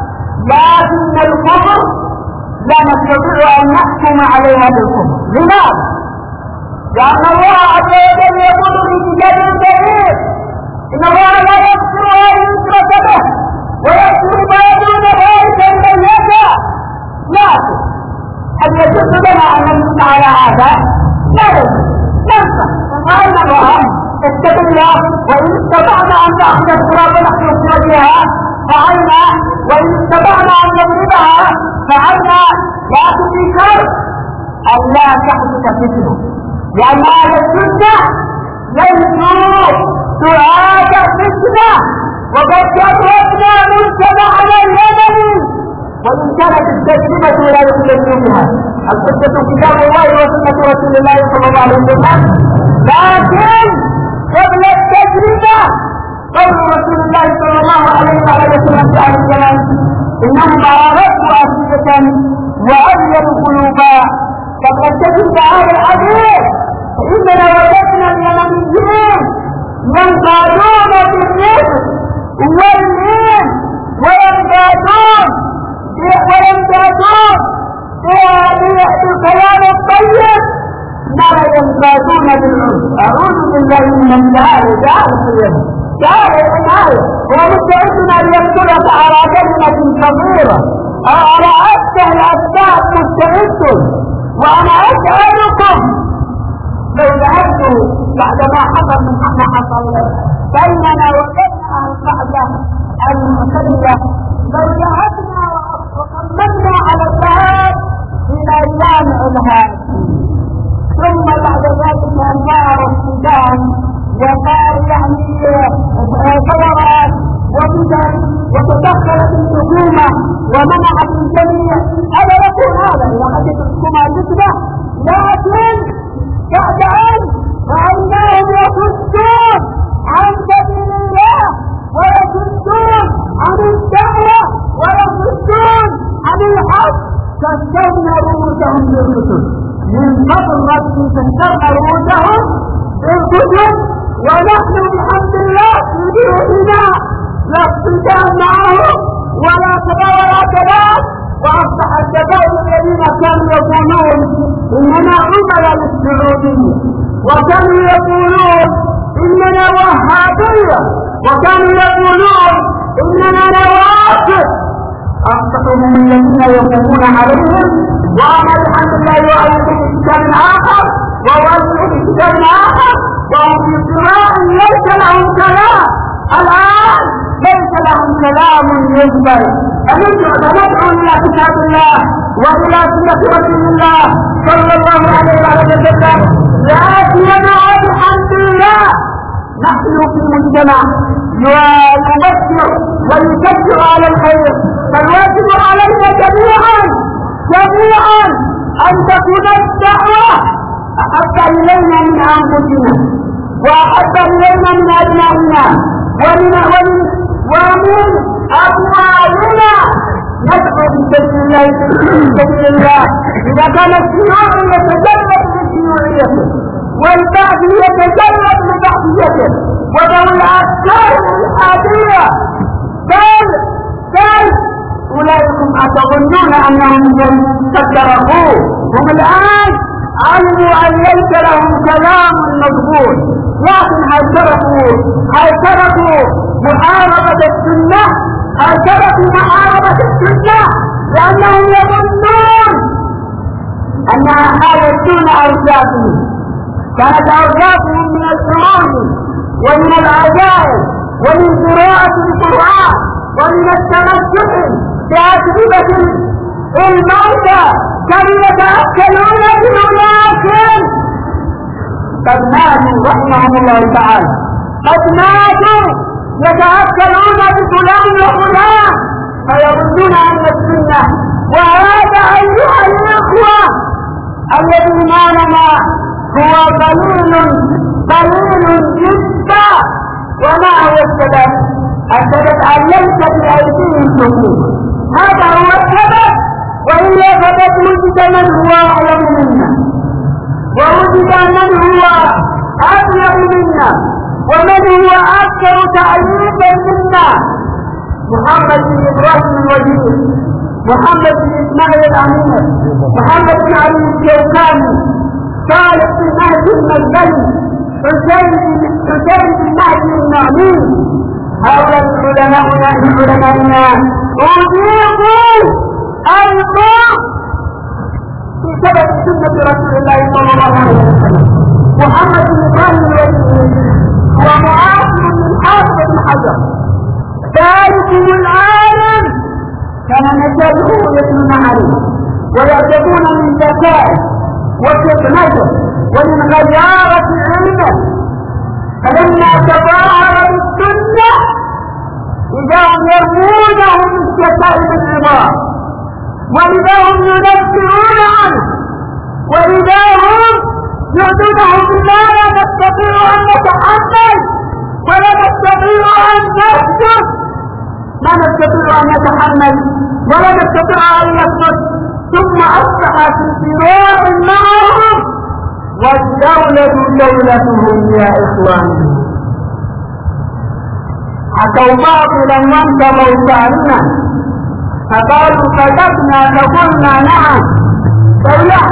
لكن الكفر لا نستطيع أن نحكم عليها بالكفر. لماذا؟ لأن الله عز وجل يقول في كتاب كريم إن الله لا يغفر أن يشرك به ويغفر ما دون ذلك لمن يشاء. لكن هل يجوز لنا أن نمسك على هذا؟ لا يجوز. ننسى فإن الله اتق الله وإن استطعنا أن نأخذ التراب نحن بوجهها فعلنا، وإن استطعنا أن نضربها فعلنا، لكن في شرط أن لا تحدث فتنة، لأن أهل السنة ليسوا دعاة فتنة. وقد جربنا مجتمعنا اليمني وإن كانت التجربة لا يختلف بها، الحجة كتاب الله وسنة رسول الله صلى الله عليه وسلم. لكن قبل التجربة قول رسول الله صلى الله عليه وسلم في أهل الزمان إنهم أردوا أفئدة وأبيضوا قلوبا. قبل التجربة هذا الحديث فإننا وجدنا اليمنيين ينقادون بالرزق واللين وينقادون وينقادون بدأت الكلام الطيب ماذا ينفاتون بالعرف. أعوذ بالله من النار. تعال سيدي تعال تعال. هو مستعد أن يقتلك على كلمة صغيرة أو على أفتح الأسباب مستعد. وأنا أسألكم لو ذهبت بعد ما حصل من ما حصل بيننا وبين القعدة المعتدلة لو ذهبنا وصممنا على الذهاب إلى جامع الهادي ثم بعد ذلك نار السودان وصار يعني ثورات وفتن وتدخلت الحكومة ومنعت الجميع. أنا يقول هذا لقد الحكومة نسبة لكن بعد أن رأيناهم يصدون عن سبيل الله ويصدون عن الدعوة ويصدون عن الحق كسرنا رؤوسهم بالكتب. من فضل ربي كسرنا رؤوسهم بالكتب ونحن بحمد الله في بيوتنا لا اقتداء معهم ولا كذا ولا كذا. وأصبح الشباب الذين كانوا يقولون إننا عملاء للسعودية وكانوا يقولون إننا وهابية وكانوا يقولون إننا نوافذ أصبحوا من الذين يقومون عليهم. وأنا الحمد لله يؤيد بكتاب آخر ويؤيد بكتاب آخر وهم في صراع ليس لهم كلام. الآن ليس لهم كلام يجبر أن ندعو إلى كتاب الله وإلى سنة رسول الله صلى الله عليه وسلم. لكن ندعو بحمد الله نحن في مجتمع يبشر ويشجع على الخير. فالواجب علينا جميعا جميعا أن تكون الدعوة أحب إلينا من أنفسنا وأحب إلينا من أبنائنا ومن ومن أبنائنا. ندعو بسبيل الله بسبيل الله. إذا كان الشيوع يتجرد لشيوعيته والبعض يتجرد لبعضيته وذوي الأفكار الإلحادية بل بل أولئكم أتظنون أنهم قد تركوه. هم الآن علموا أن ليس لهم كلام مضبوط لكن هل تركوا هل تركوا محاربة السنة هل تركوا محاربة السنة لأنهم يظنون أنها حالتون أرزاقهم. كانت أرزاقهم من الحروب ومن العجائب ومن قراءة القرآن ومن التمسك بأسئلة الموتى كانوا يتأكلون بأناس قد ماتوا رحمهم الله تعالى قد ماتوا يتأكلون بفلان وفلان فيظنون أن السنة. وهذا أيها الإخوة الذي مالنا هو قليل قليل جدا. وما هو السبب؟ السبب أن ليس بأيديهم حكومة. هذا هو السبب. وإلا فقد وجد من هو أعلم منا ووجد من هو أبلغ منا ومن هو أكثر تعليما منا. محمد بن إبراهيم الوزير محمد بن إسماعيل الأمير محمد بن علي الشوكاني صالح بن مهدي المزبلي حسين حسين بن مهدي النعمين. هؤلاء العلماء من علمائنا أضيفوا الموت بسبب سنة رسول الله صلى الله عليه وسلم. محمد بن إبراهيم الوزير هو معاصر من حافظ بن حجر ذلكم العالم كان نجده يتلون عليه ويعجبون من ذكائه وفطنته ومن غيارة علمه. فلما تظاهر بالسنة إذا هم يرمونه من شتائم العظام وإذا هم ينفرون عنه وإذا هم يؤذونه بما لا نستطيع أن نتحمل ولا نستطيع أن نسكت. لا نستطيع أن نتحمل ولا نستطيع أن نسكت. ثم أصبح في صراع معهم والدولة دولتهم يا إخواني. حكوا باطلا وانتظروا ثانيا فقالوا صدقنا فقلنا نعم. فيحكم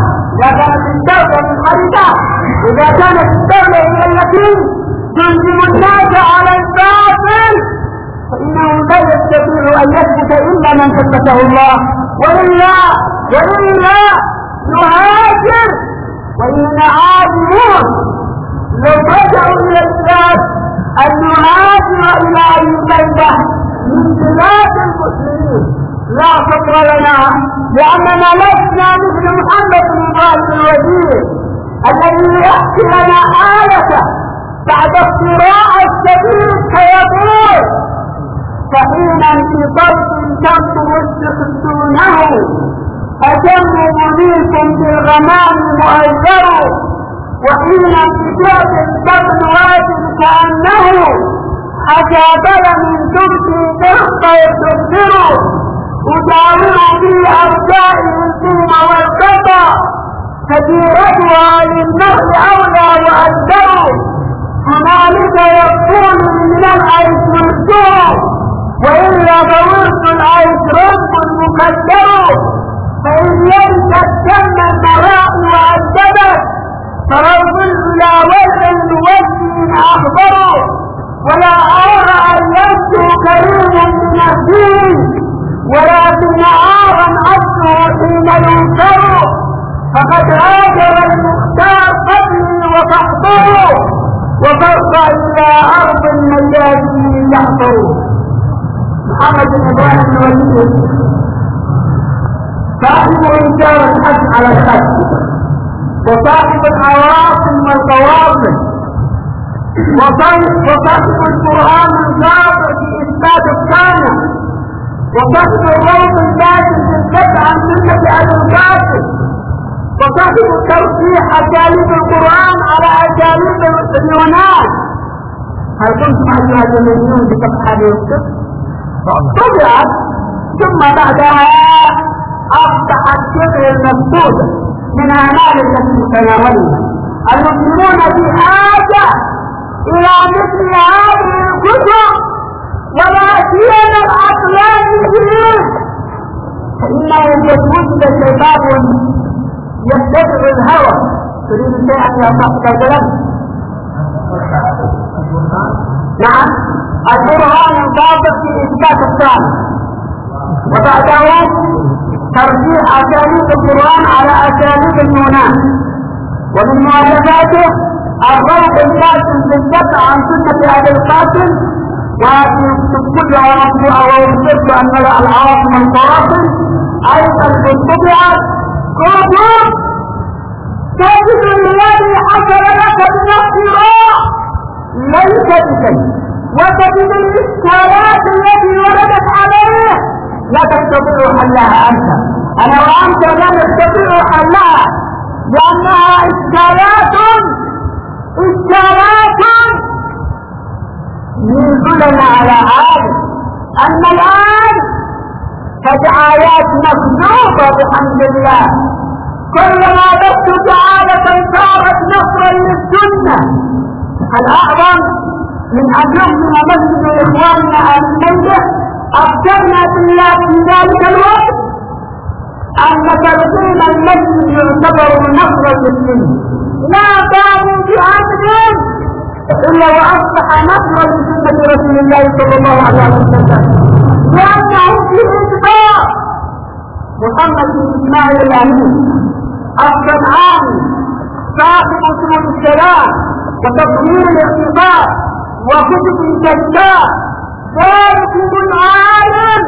إلا من ثبته الله، وإلا وإلا يهاجر. وإن عادمون لو رجعوا إلى البلاد أن يهاجر إلى أي بلدة من بلاد المسلمين لا فكر لنا، لأننا لسنا مثل محمد بن إبراهيم الوزير الذي يحكي لنا آية بعد الصراع الشديد فيقول: فحينا في طرف الشمس مستخدونه أتم منيكم بالغمام مؤذر، وحينا في جهد البطن واجب كأنه حجابل من تبكي تحقى تبصر، أداور في أرجائه الثوم والقطع كثيرتها للنهر أولى وأكثر، هنالك يكون من العيش والجوع، وإلا فورث العيش رب مقدر، فإن يمسك كم المراء وأدبت فروض إلى وجه وجه أخضر، ولا أرى أن يبدو كريم من الدين ولكن عارا أصله حين ينكر، فقد هاجر المختار قبلي وفحضره وفرق إلى أرض المجازين يحضر. محمد بن إبراهيم الوزير صاحب إنكار الحج على الحج، وصاحب العواصم والبواطن، وصاحب القرآن الناطق في إثبات الصانع، وصاحب الروض اللازم في الفتح عن سنة أهل القاسم، وصاحب ترجيح أساليب القرآن على أساليب اليونان. هل كنتم أيها الجميعون بفتح هذه القصة؟ طبعت، ثم بعدها أصبحت شبه المفقودة من أعمال التي تناولنا. المسلمون في حاجة إلى مثل هذه الكتب، ولا سيما العقلانيين، فإنه قد وجد شباب يتبع الهوى. تريد شيئا يا صاحب الكلام؟ نعم، القرآن الضابط في إثبات الثاني، وبعده ترجيح أساليب القرآن على أساليب اليونان. ومن مؤلفاته الروض اللازم في الدفع عن سنة أهل القاسم، وهذه كلها مطبوعة، ويثبت أن العواصم القواصم أيضا طبعت كتب تجد الذي حصل لك بالاختراع ليس بشيء، وتجد الإشكالات التي وردت عليه لا تستطيع حلها أنت، أنا وأنت لا نستطيع حلها، لأنها إشكالات إشكالات يدلنا على هذا أن الآن قد آيات مكتوبة بحمد الله، كلما بث دعاية صارت نصرا للسنة. الأعظم من أن يؤمن مسجد إخواننا أهل الميدة أخبرنا بالله في ذلك الوقت أن ترسيم المسجد يعتبر نصرا للسنة، لا قاموا بأمر إلا وأصبح نصرا لسنة رسول الله صلى الله عليه وسلم، لأنه في إجبار محمد بن إسماعيل الأمين الصنعاني صاحب سبل السلام وتطوير الاقتصاد وكتب كتاب، ذلك العالم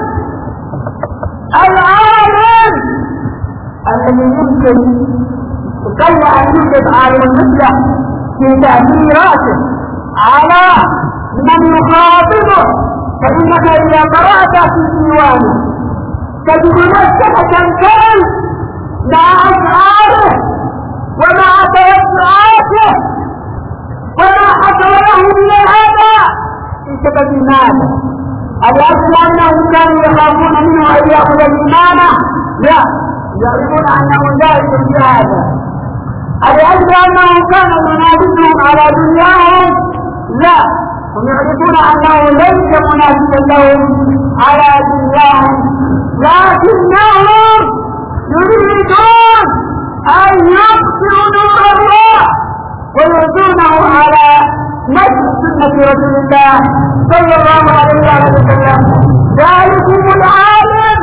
العالم الذي يمكن كي أن يوجد عالم مثله في تأثيراته على من يخاطبه، فإنك إذا قرأت في ديوانه تجد نفسك تنفعل مع أشعاره ومع توسعاته وما حصل له من هذا في سبب ماذا؟ الأصل أنهم كانوا يخافون منه أن يأخذ الإمامة؟ لا، يعرفون أنه لا يجوز هذا. الأصل أنهم كانوا ينافسهم على دنياهم؟ لا، هم يعرفون أنه ليس منافسا لهم على دنياهم، لكنهم يريدون أن يطفئوا نور الله ويؤذونه على نشر سنة رسول الله صلى الله عليه وسلم. ذلكم العالم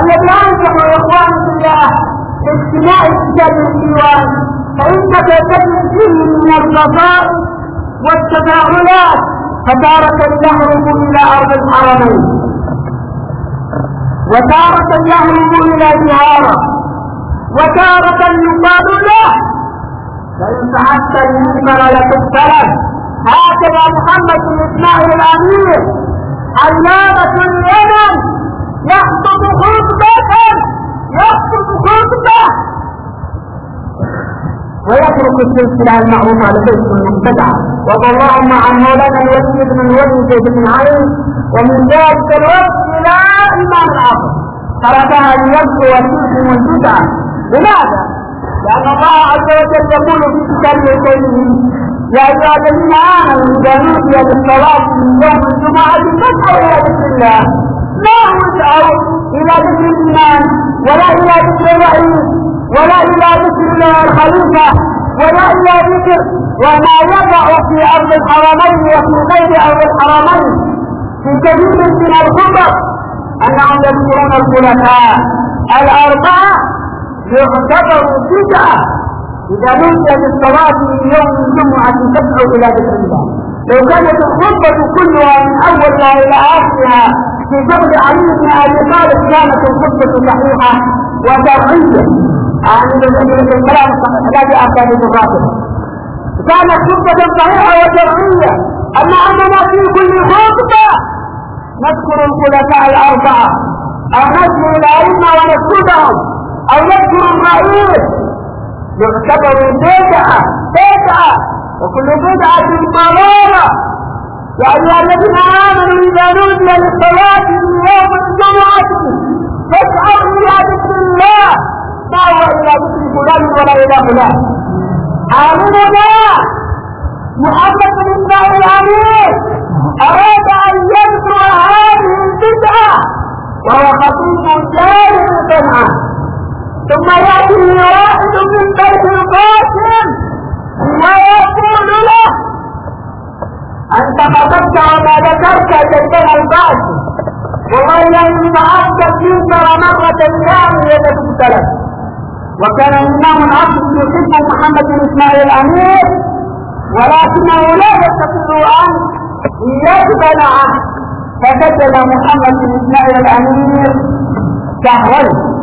الذي أنصح إخواني في الله باجتماع كتاب الديوان، فإنك تجد فيه من القضاء والتفاعلات، فتارة يهرب إلى أرض الحرمين، وتارة يهرب إلى زيارة، وتارة يقال له فإن فعلت المنكر لتقتلن. هكذا محمد بن إسماعيل الأمير علامة اليمن يخطب خطبة يخطب خطبة ويترك السلسلة المعروفة لبيت المبتدعة. وضى اللهم عن مولانا الوليد بن الوليد بن علي ومن ذلك الوقت إلى إمام العصر تركها ليبدو وفيكم البدعة. لماذا؟ لأن الله عز وجل يقول في كتابه الكريم: يا أيها الذين آمنوا إذا نودي للصلاة من يوم الجمعة فاسعوا إلى ذكر الله. لا يسعوا إلى ذكر الإيمان، ولا إلى ذكر الرئيس، ولا إلى ذكر الخليفة، ولا إلى ذكر وما يقع في أرض الحرمين وفي غير أرض الحرمين في كثير من الخطب أنهم يذكرون الخلفاء الأربعة يعتبر بدعة إذا نودي للصلاة من يوم الجمعة تدعو إلى ذكر الله. لو كانت الخطبة كلها من أولها إلى آخرها في قبر علي بن أبي طالب كانت الخطبة صحيحة وشرعية، يعني الكلام الصحيح لا بأساليب الرافضة، كانت خطبة صحيحة وشرعية. أما أننا في كل خطبة نذكر الخلفاء الأربعة أو نذكر الأئمة ونسجدهم أو نذكر الرئيس يعتبر بدعة بدعة وكل بدعة ضلالة. يا أيها الذين آمنوا إذا نودي للصلاة من يوم الجمعة فاسعوا إلى ذكر الله، ما هو إلى ذكر فلان ولا إلى فلان. آمننا محمد بن إسماعيل الأمير أراد أن يذكر هذه البدعة وهو خطيب جاري صنعاء، ثم يأتي واحد من بيت القاسم ويقول له: أنت خطبت وما ذكرت جدنا البعث، ومن لم يتعذب ينكر مرة ثانية تبتلى. وكان الإمام العاصم يحب محمد بن إسماعيل الأمير، ولكنه لا يستطيع أن يقبل عنه، فسجل محمد بن إسماعيل الأمير شهرا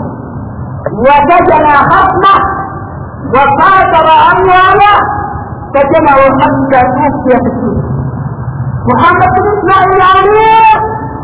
وسجن خصمه وصادر أمواله، سجنه حتى توفي في السجن. محمد بن إسماعيل الأمير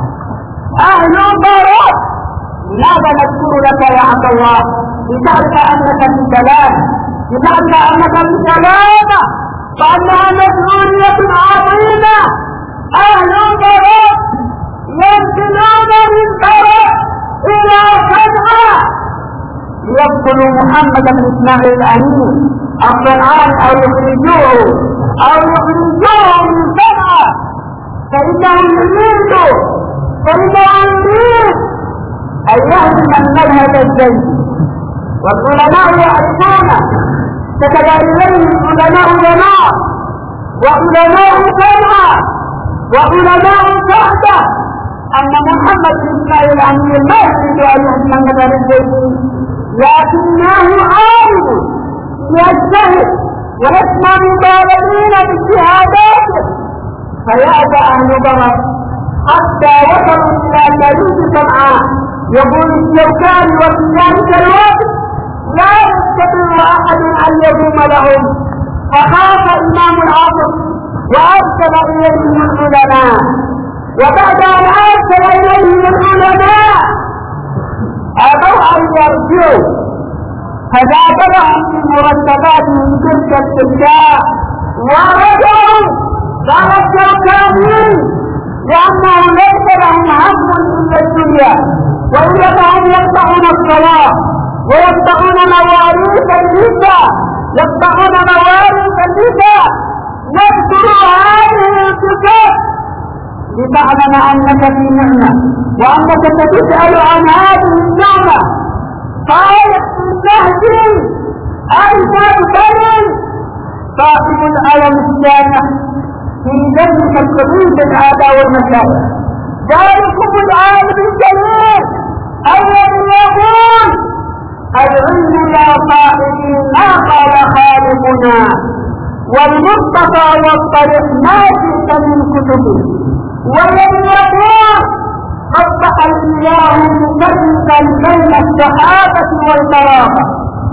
أهل بارك. لماذا نذكر لك يا عبد الله؟ لتعرف أنك في سلام، لتعرف أنك في سلامة، وأنها مسؤولية عظيمة. أهل بارك ينزلون من بارك إلى صنعاء ليقتلوا محمد بن إسماعيل الأمير الصنعان أو يخرجوه أو يخرجوه من صنعاء، فإنه يريد فإنه يريد أن يهدم المذهب الزيدي. والعلماء يعرفون كتب إليه علماء جماعة وعلماء صنعاء وعلماء صحبة أن محمد بن إسماعيل الأمير ما يريد أن يهدم المذهب الزيدي، لكنه عارف يجتهد ولسنا مبالغين باجتهاداته. فيأتى أهل بلد حتى وصلوا إلى شريك صنعاء يقول الشوكاني وفي ذلك الوقت لا يستطيع أحد أن يقوم لهم، فخاف إمام العصر وأرسل إليهم العلماء، وبعد أن أرسل إليهم العلماء أبوا أن يرجعوا، فزادهم في مرتباتهم تلك التلكاء ورجعوا. قال الشوكاني: لأنه ليس لهم هم إلا الدنيا، وإلا فهم يقطعون الصلاة ويقطعون مواريث النساء، يقطعون مواريث النساء. نذكر هذه الصفات لتعلم أنك في نعمة وأنك ستسأل عن هذه النعمة. قال المهدي أيضا كريم صاحب الألم الجامع في ذلك القبيل الآباء والمشايخ، ذلكم العالم الجليل الذي يقول العلم يا صاحبي ما قال خالقنا والمصطفى والطريق ما جئت من كتبه ولن يقول أصبح الإله مفرقا بين الصحابة والكرامة.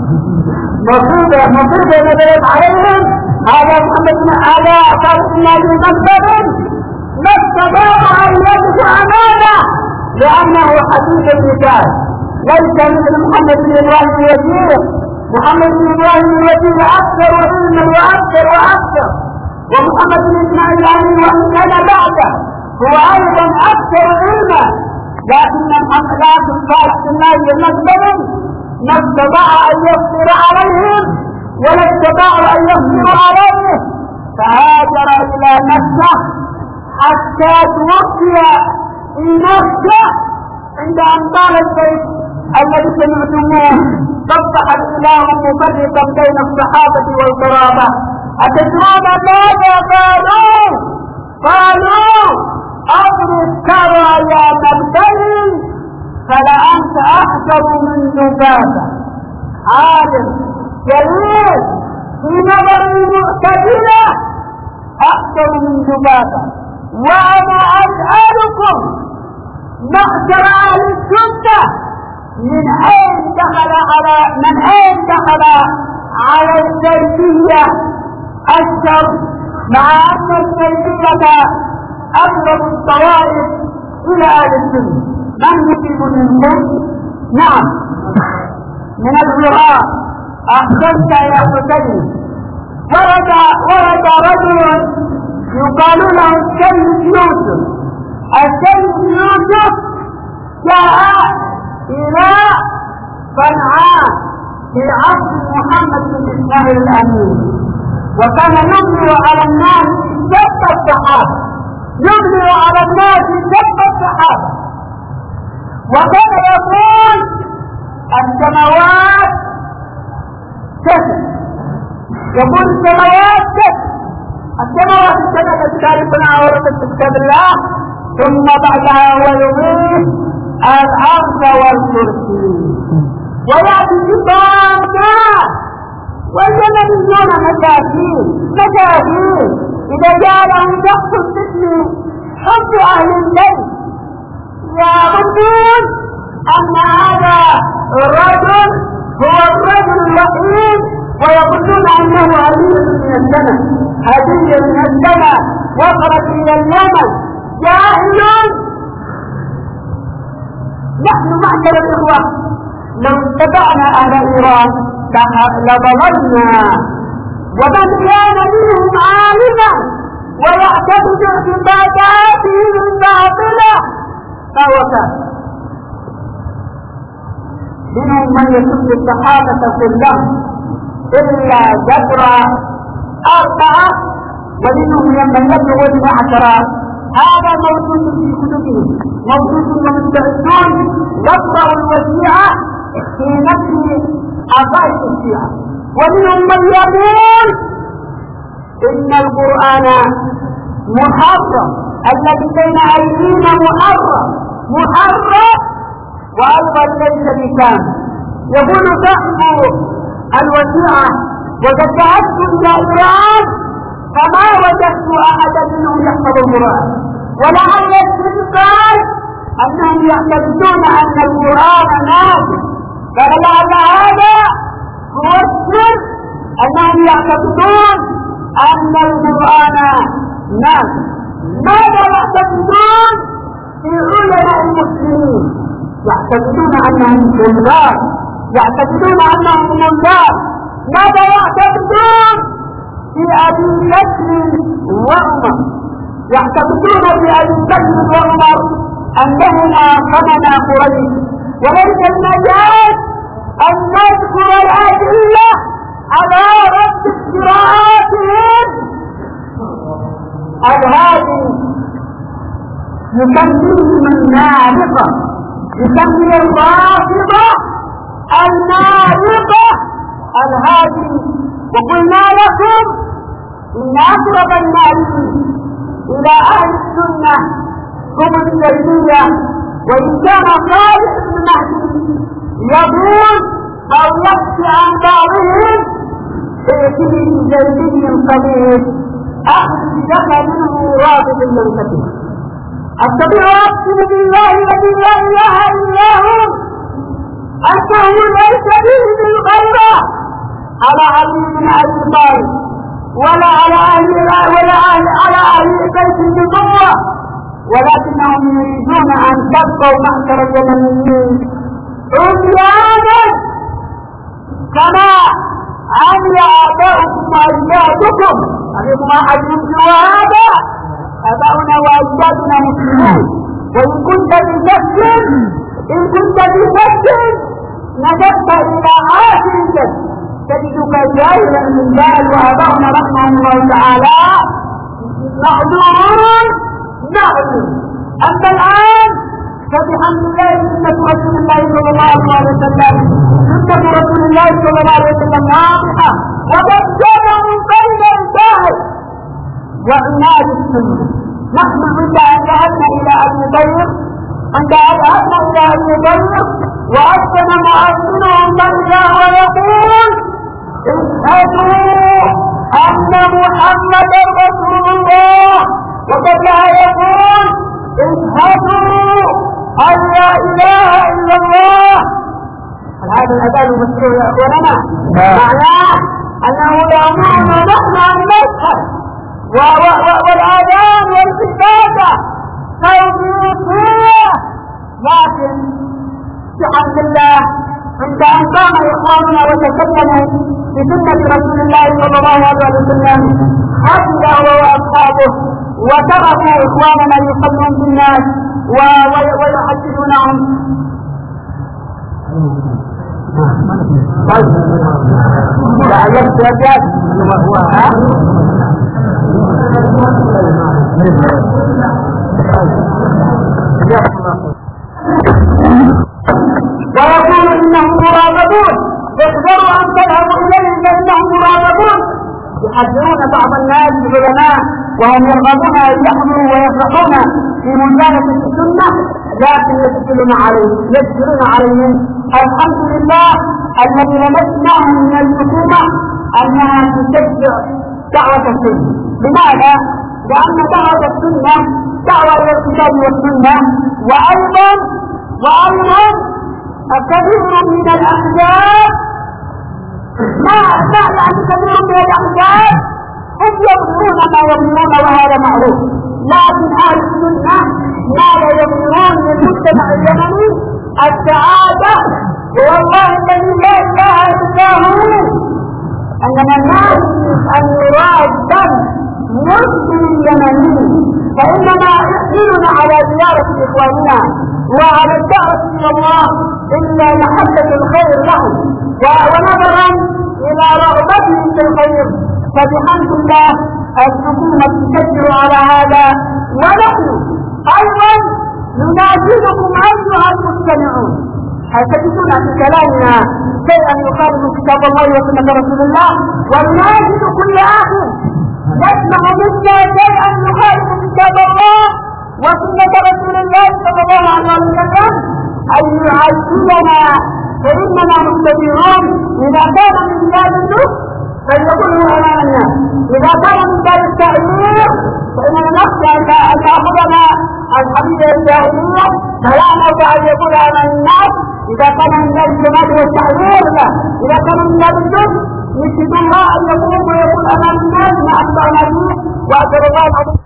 مصيبة مصيبة نزلت عليهم على محمد على صاحبنا بمكتب ما استطاع أن يدفع أمانه لأنه حديث الرجال ليس مثل محمد بن إبراهيم الوزير. محمد بن إبراهيم الوزير أكثر علما وأكثر وأكثر، ومحمد بن إسماعيل الأمين وإن كان بعده هو أيضا أكثر علما، لكن محمد لكن صالح بن ناجي المكتبي ما استطاع أن يصبر عليهم ولا استطاعوا أن يصبروا عليه، فهاجر إلى مكة حتى توفي في مكة عند أن طال البيت الذي سمعتموه صبح الإله مفرقا بين الصحابة والقرابة. أتدرون ماذا قالوا؟ قالوا أضرب كرى يا مبتلي فلأنت أحسن من ذبابة. عالم جليل في نظر المعتدلة أحسن من ذبابة. وأنا أسألكم معشر أهل السنة من أين دخل على من أين دخل على السلفية الشر مع أن السلفية أقرب الطوائف إلى أهل السنة؟ من يجيب منكم؟ نعم من الزراء. أحسنت يا حسين. ورد ورد رجل يقال له السيد يوسف. السيد يوسف جاء إلى صنعاء في عصر محمد بن إسماعيل الأمين، وكان يملي على الناس سب الصحابة، يملي على الناس سب الصحابة، وكان يقول السماوات كسر، يقول السماوات كسر، السماوات السبع التي تعرفنا ورثت كتاب الله، ثم بعدها هو يضيف الأرض والكرسي. ويأتي كتاب ناس واليمنيون مساكين مساكين إذا جاء لهم شخص مثل حب أهل البيت يظنون أن هذا الرجل هو الرجل الوحيد، ويقولون أنه هدية من السماء، هدية من السماء وصلت إلى اليمن. جاهل. نحن معشر الإخوة لو اتبعنا أهل إيران لضللنا، ومن كان منهم عالما ويعتقد اعتقاداته الباطلة فهو كافر. منهم من يسب الصحابة كلهم إلا جبر أربعة، ومنهم من يبلغ المعشرة. هذا موجود في كتبهم، موجود ومستعدون يقرأ الوسيعة في نفس عقائد الشيعة. ومنهم من يقول إن القرآن محرم، الذي بين أيدينا محرم محرم وأيضا ليس بكامل. يقول صاحب الوسيعة وقد ذهبت إلى إيران فما وجدت أحدا منهم يحفظ القرآن، ولعل الشيطان أنهم يعتقدون أن القرآن نازل، فلعل هذا هو السر، أنهم يعتقدون أن القرآن نازل. ماذا يعتقدون في علماء المسلمين؟ يعتقدون أنهم كذاب، يعتقدون أنهم مضلال. ماذا يعتقدون في أبي بكر وعمر؟ يعتقدون في أبي بكر وعمر أنهما خمنا قريش، وليس المجال أن نذكر الأدلة على رد افتراءاتهم. هذه يسميهم النارقة، يسمي الرافضة النارقة الهادي. وقلنا لكم إن أقرب الناس إلى أهل السنة هم السلفية، وإن كان صالح بن مهدي يقول أو يخفي عن بعضهم ائتني بجلدي قليل أخذ لك منه رابط المنكتب أستطيع أقسم بالله الذي لا إله إلا هو أنه ليس به بالغيرة على علي بن أبي طالب ولا على أهل ولا أهل على أهل بيت النبوة، ولكنهم يريدون أن تبقوا معشر اليمنيين عميانا كما عمل آباؤكم وأجدادكم. أبيكم أحد يمكن هذا؟ آباؤنا وأجدادنا مسلمون. وإن كنت بشك إن كنت بشك نجبت إلى آخر الجد تجدك جاهلا من بال وآباؤنا رحمه الله تعالى معذورون نعلم. أما الآن فبحمد الله سنة رسول الله صلى الله عليه وسلم سنة رسول الله صلى الله عليه وسلم واضحة وبجمع بين الجاهل وعناد السنة. نحن عند أن ذهبنا إلى أبي طيب عند أن ذهبنا إلى أبي طيب وأذن مؤذنهم مرجع ويقول اشهدوا أن محمدا رسول الله، وقبلها يقول اشهدوا أن لا إله إلا الله. هذا الأذان المشروع يا أخواننا معناه أنه يأمرنا نحن أن نشهد والآذان والعبادة توقيفية، لكن بحمد الله عند أن قام إخواننا وتكلموا بسنة رسول الله صلى الله عليه وسلم حفظ هو وأصحابه وتركوا إخواننا يصلون بالناس ويحدثونهم. طيب لا يكفي أبيات ويقول إنهم مرابطون، احذروا أن تذهبوا إليهم فإنهم مرابطون. يحذرون بعض الناس العلماء وهم يرغبون أن يحضروا ويفرحون في مجالسة السنة، لكن يدخلون عليهم يدخلون عليهم. الحمد لله الذي لمسناه من الحكومة أنها تشجع دعوة السنة. لماذا؟ لأن دعوة السنة دعوة إلى الكتاب والسنة، وأيضا وأيضا كثير من الأحزاب ما ما يعني كثير من الأحزاب هم يظهرون ما يظهرون وهذا معروف، لكن أهل السنة ما لا يظهرون للمجتمع اليمني السعادة. والله الذي لا إله إلا هو أننا نريد أن يراد دم مسلم يمني، فإننا يحملنا على زيارة إخواننا وعلى الدعوة إلى الله إلا محبة الخير لهم ونظرا إلى رغبتهم في الخير. فبحمد الله الحكومة تشجع على هذا، ونحن أيضا نناشدكم أيها المستمعون. هل تجدون في كلامنا شيئا يخالف كتاب الله وسنة رسول الله؟ ونناشد كل أخ يسمع منا شيئا يخالف كتاب الله وسنة رسول الله صلى الله عليه وسلم أن يعزلنا، فإننا مستمعون. إذا كان من باب النص فليقوله أمام الناس، إذا كان من باب التعيير فإننا نخشى أن تأخذنا الحديث الجاهلية فلا نرجع أن يقول أمام الناس. إذا كان من باب الجمال والتعيير لا، إذا كان من باب النص نشهد الله أن يقوم ويقول أمام الناس ما أخطأنا فيه وأجر الله العظيم.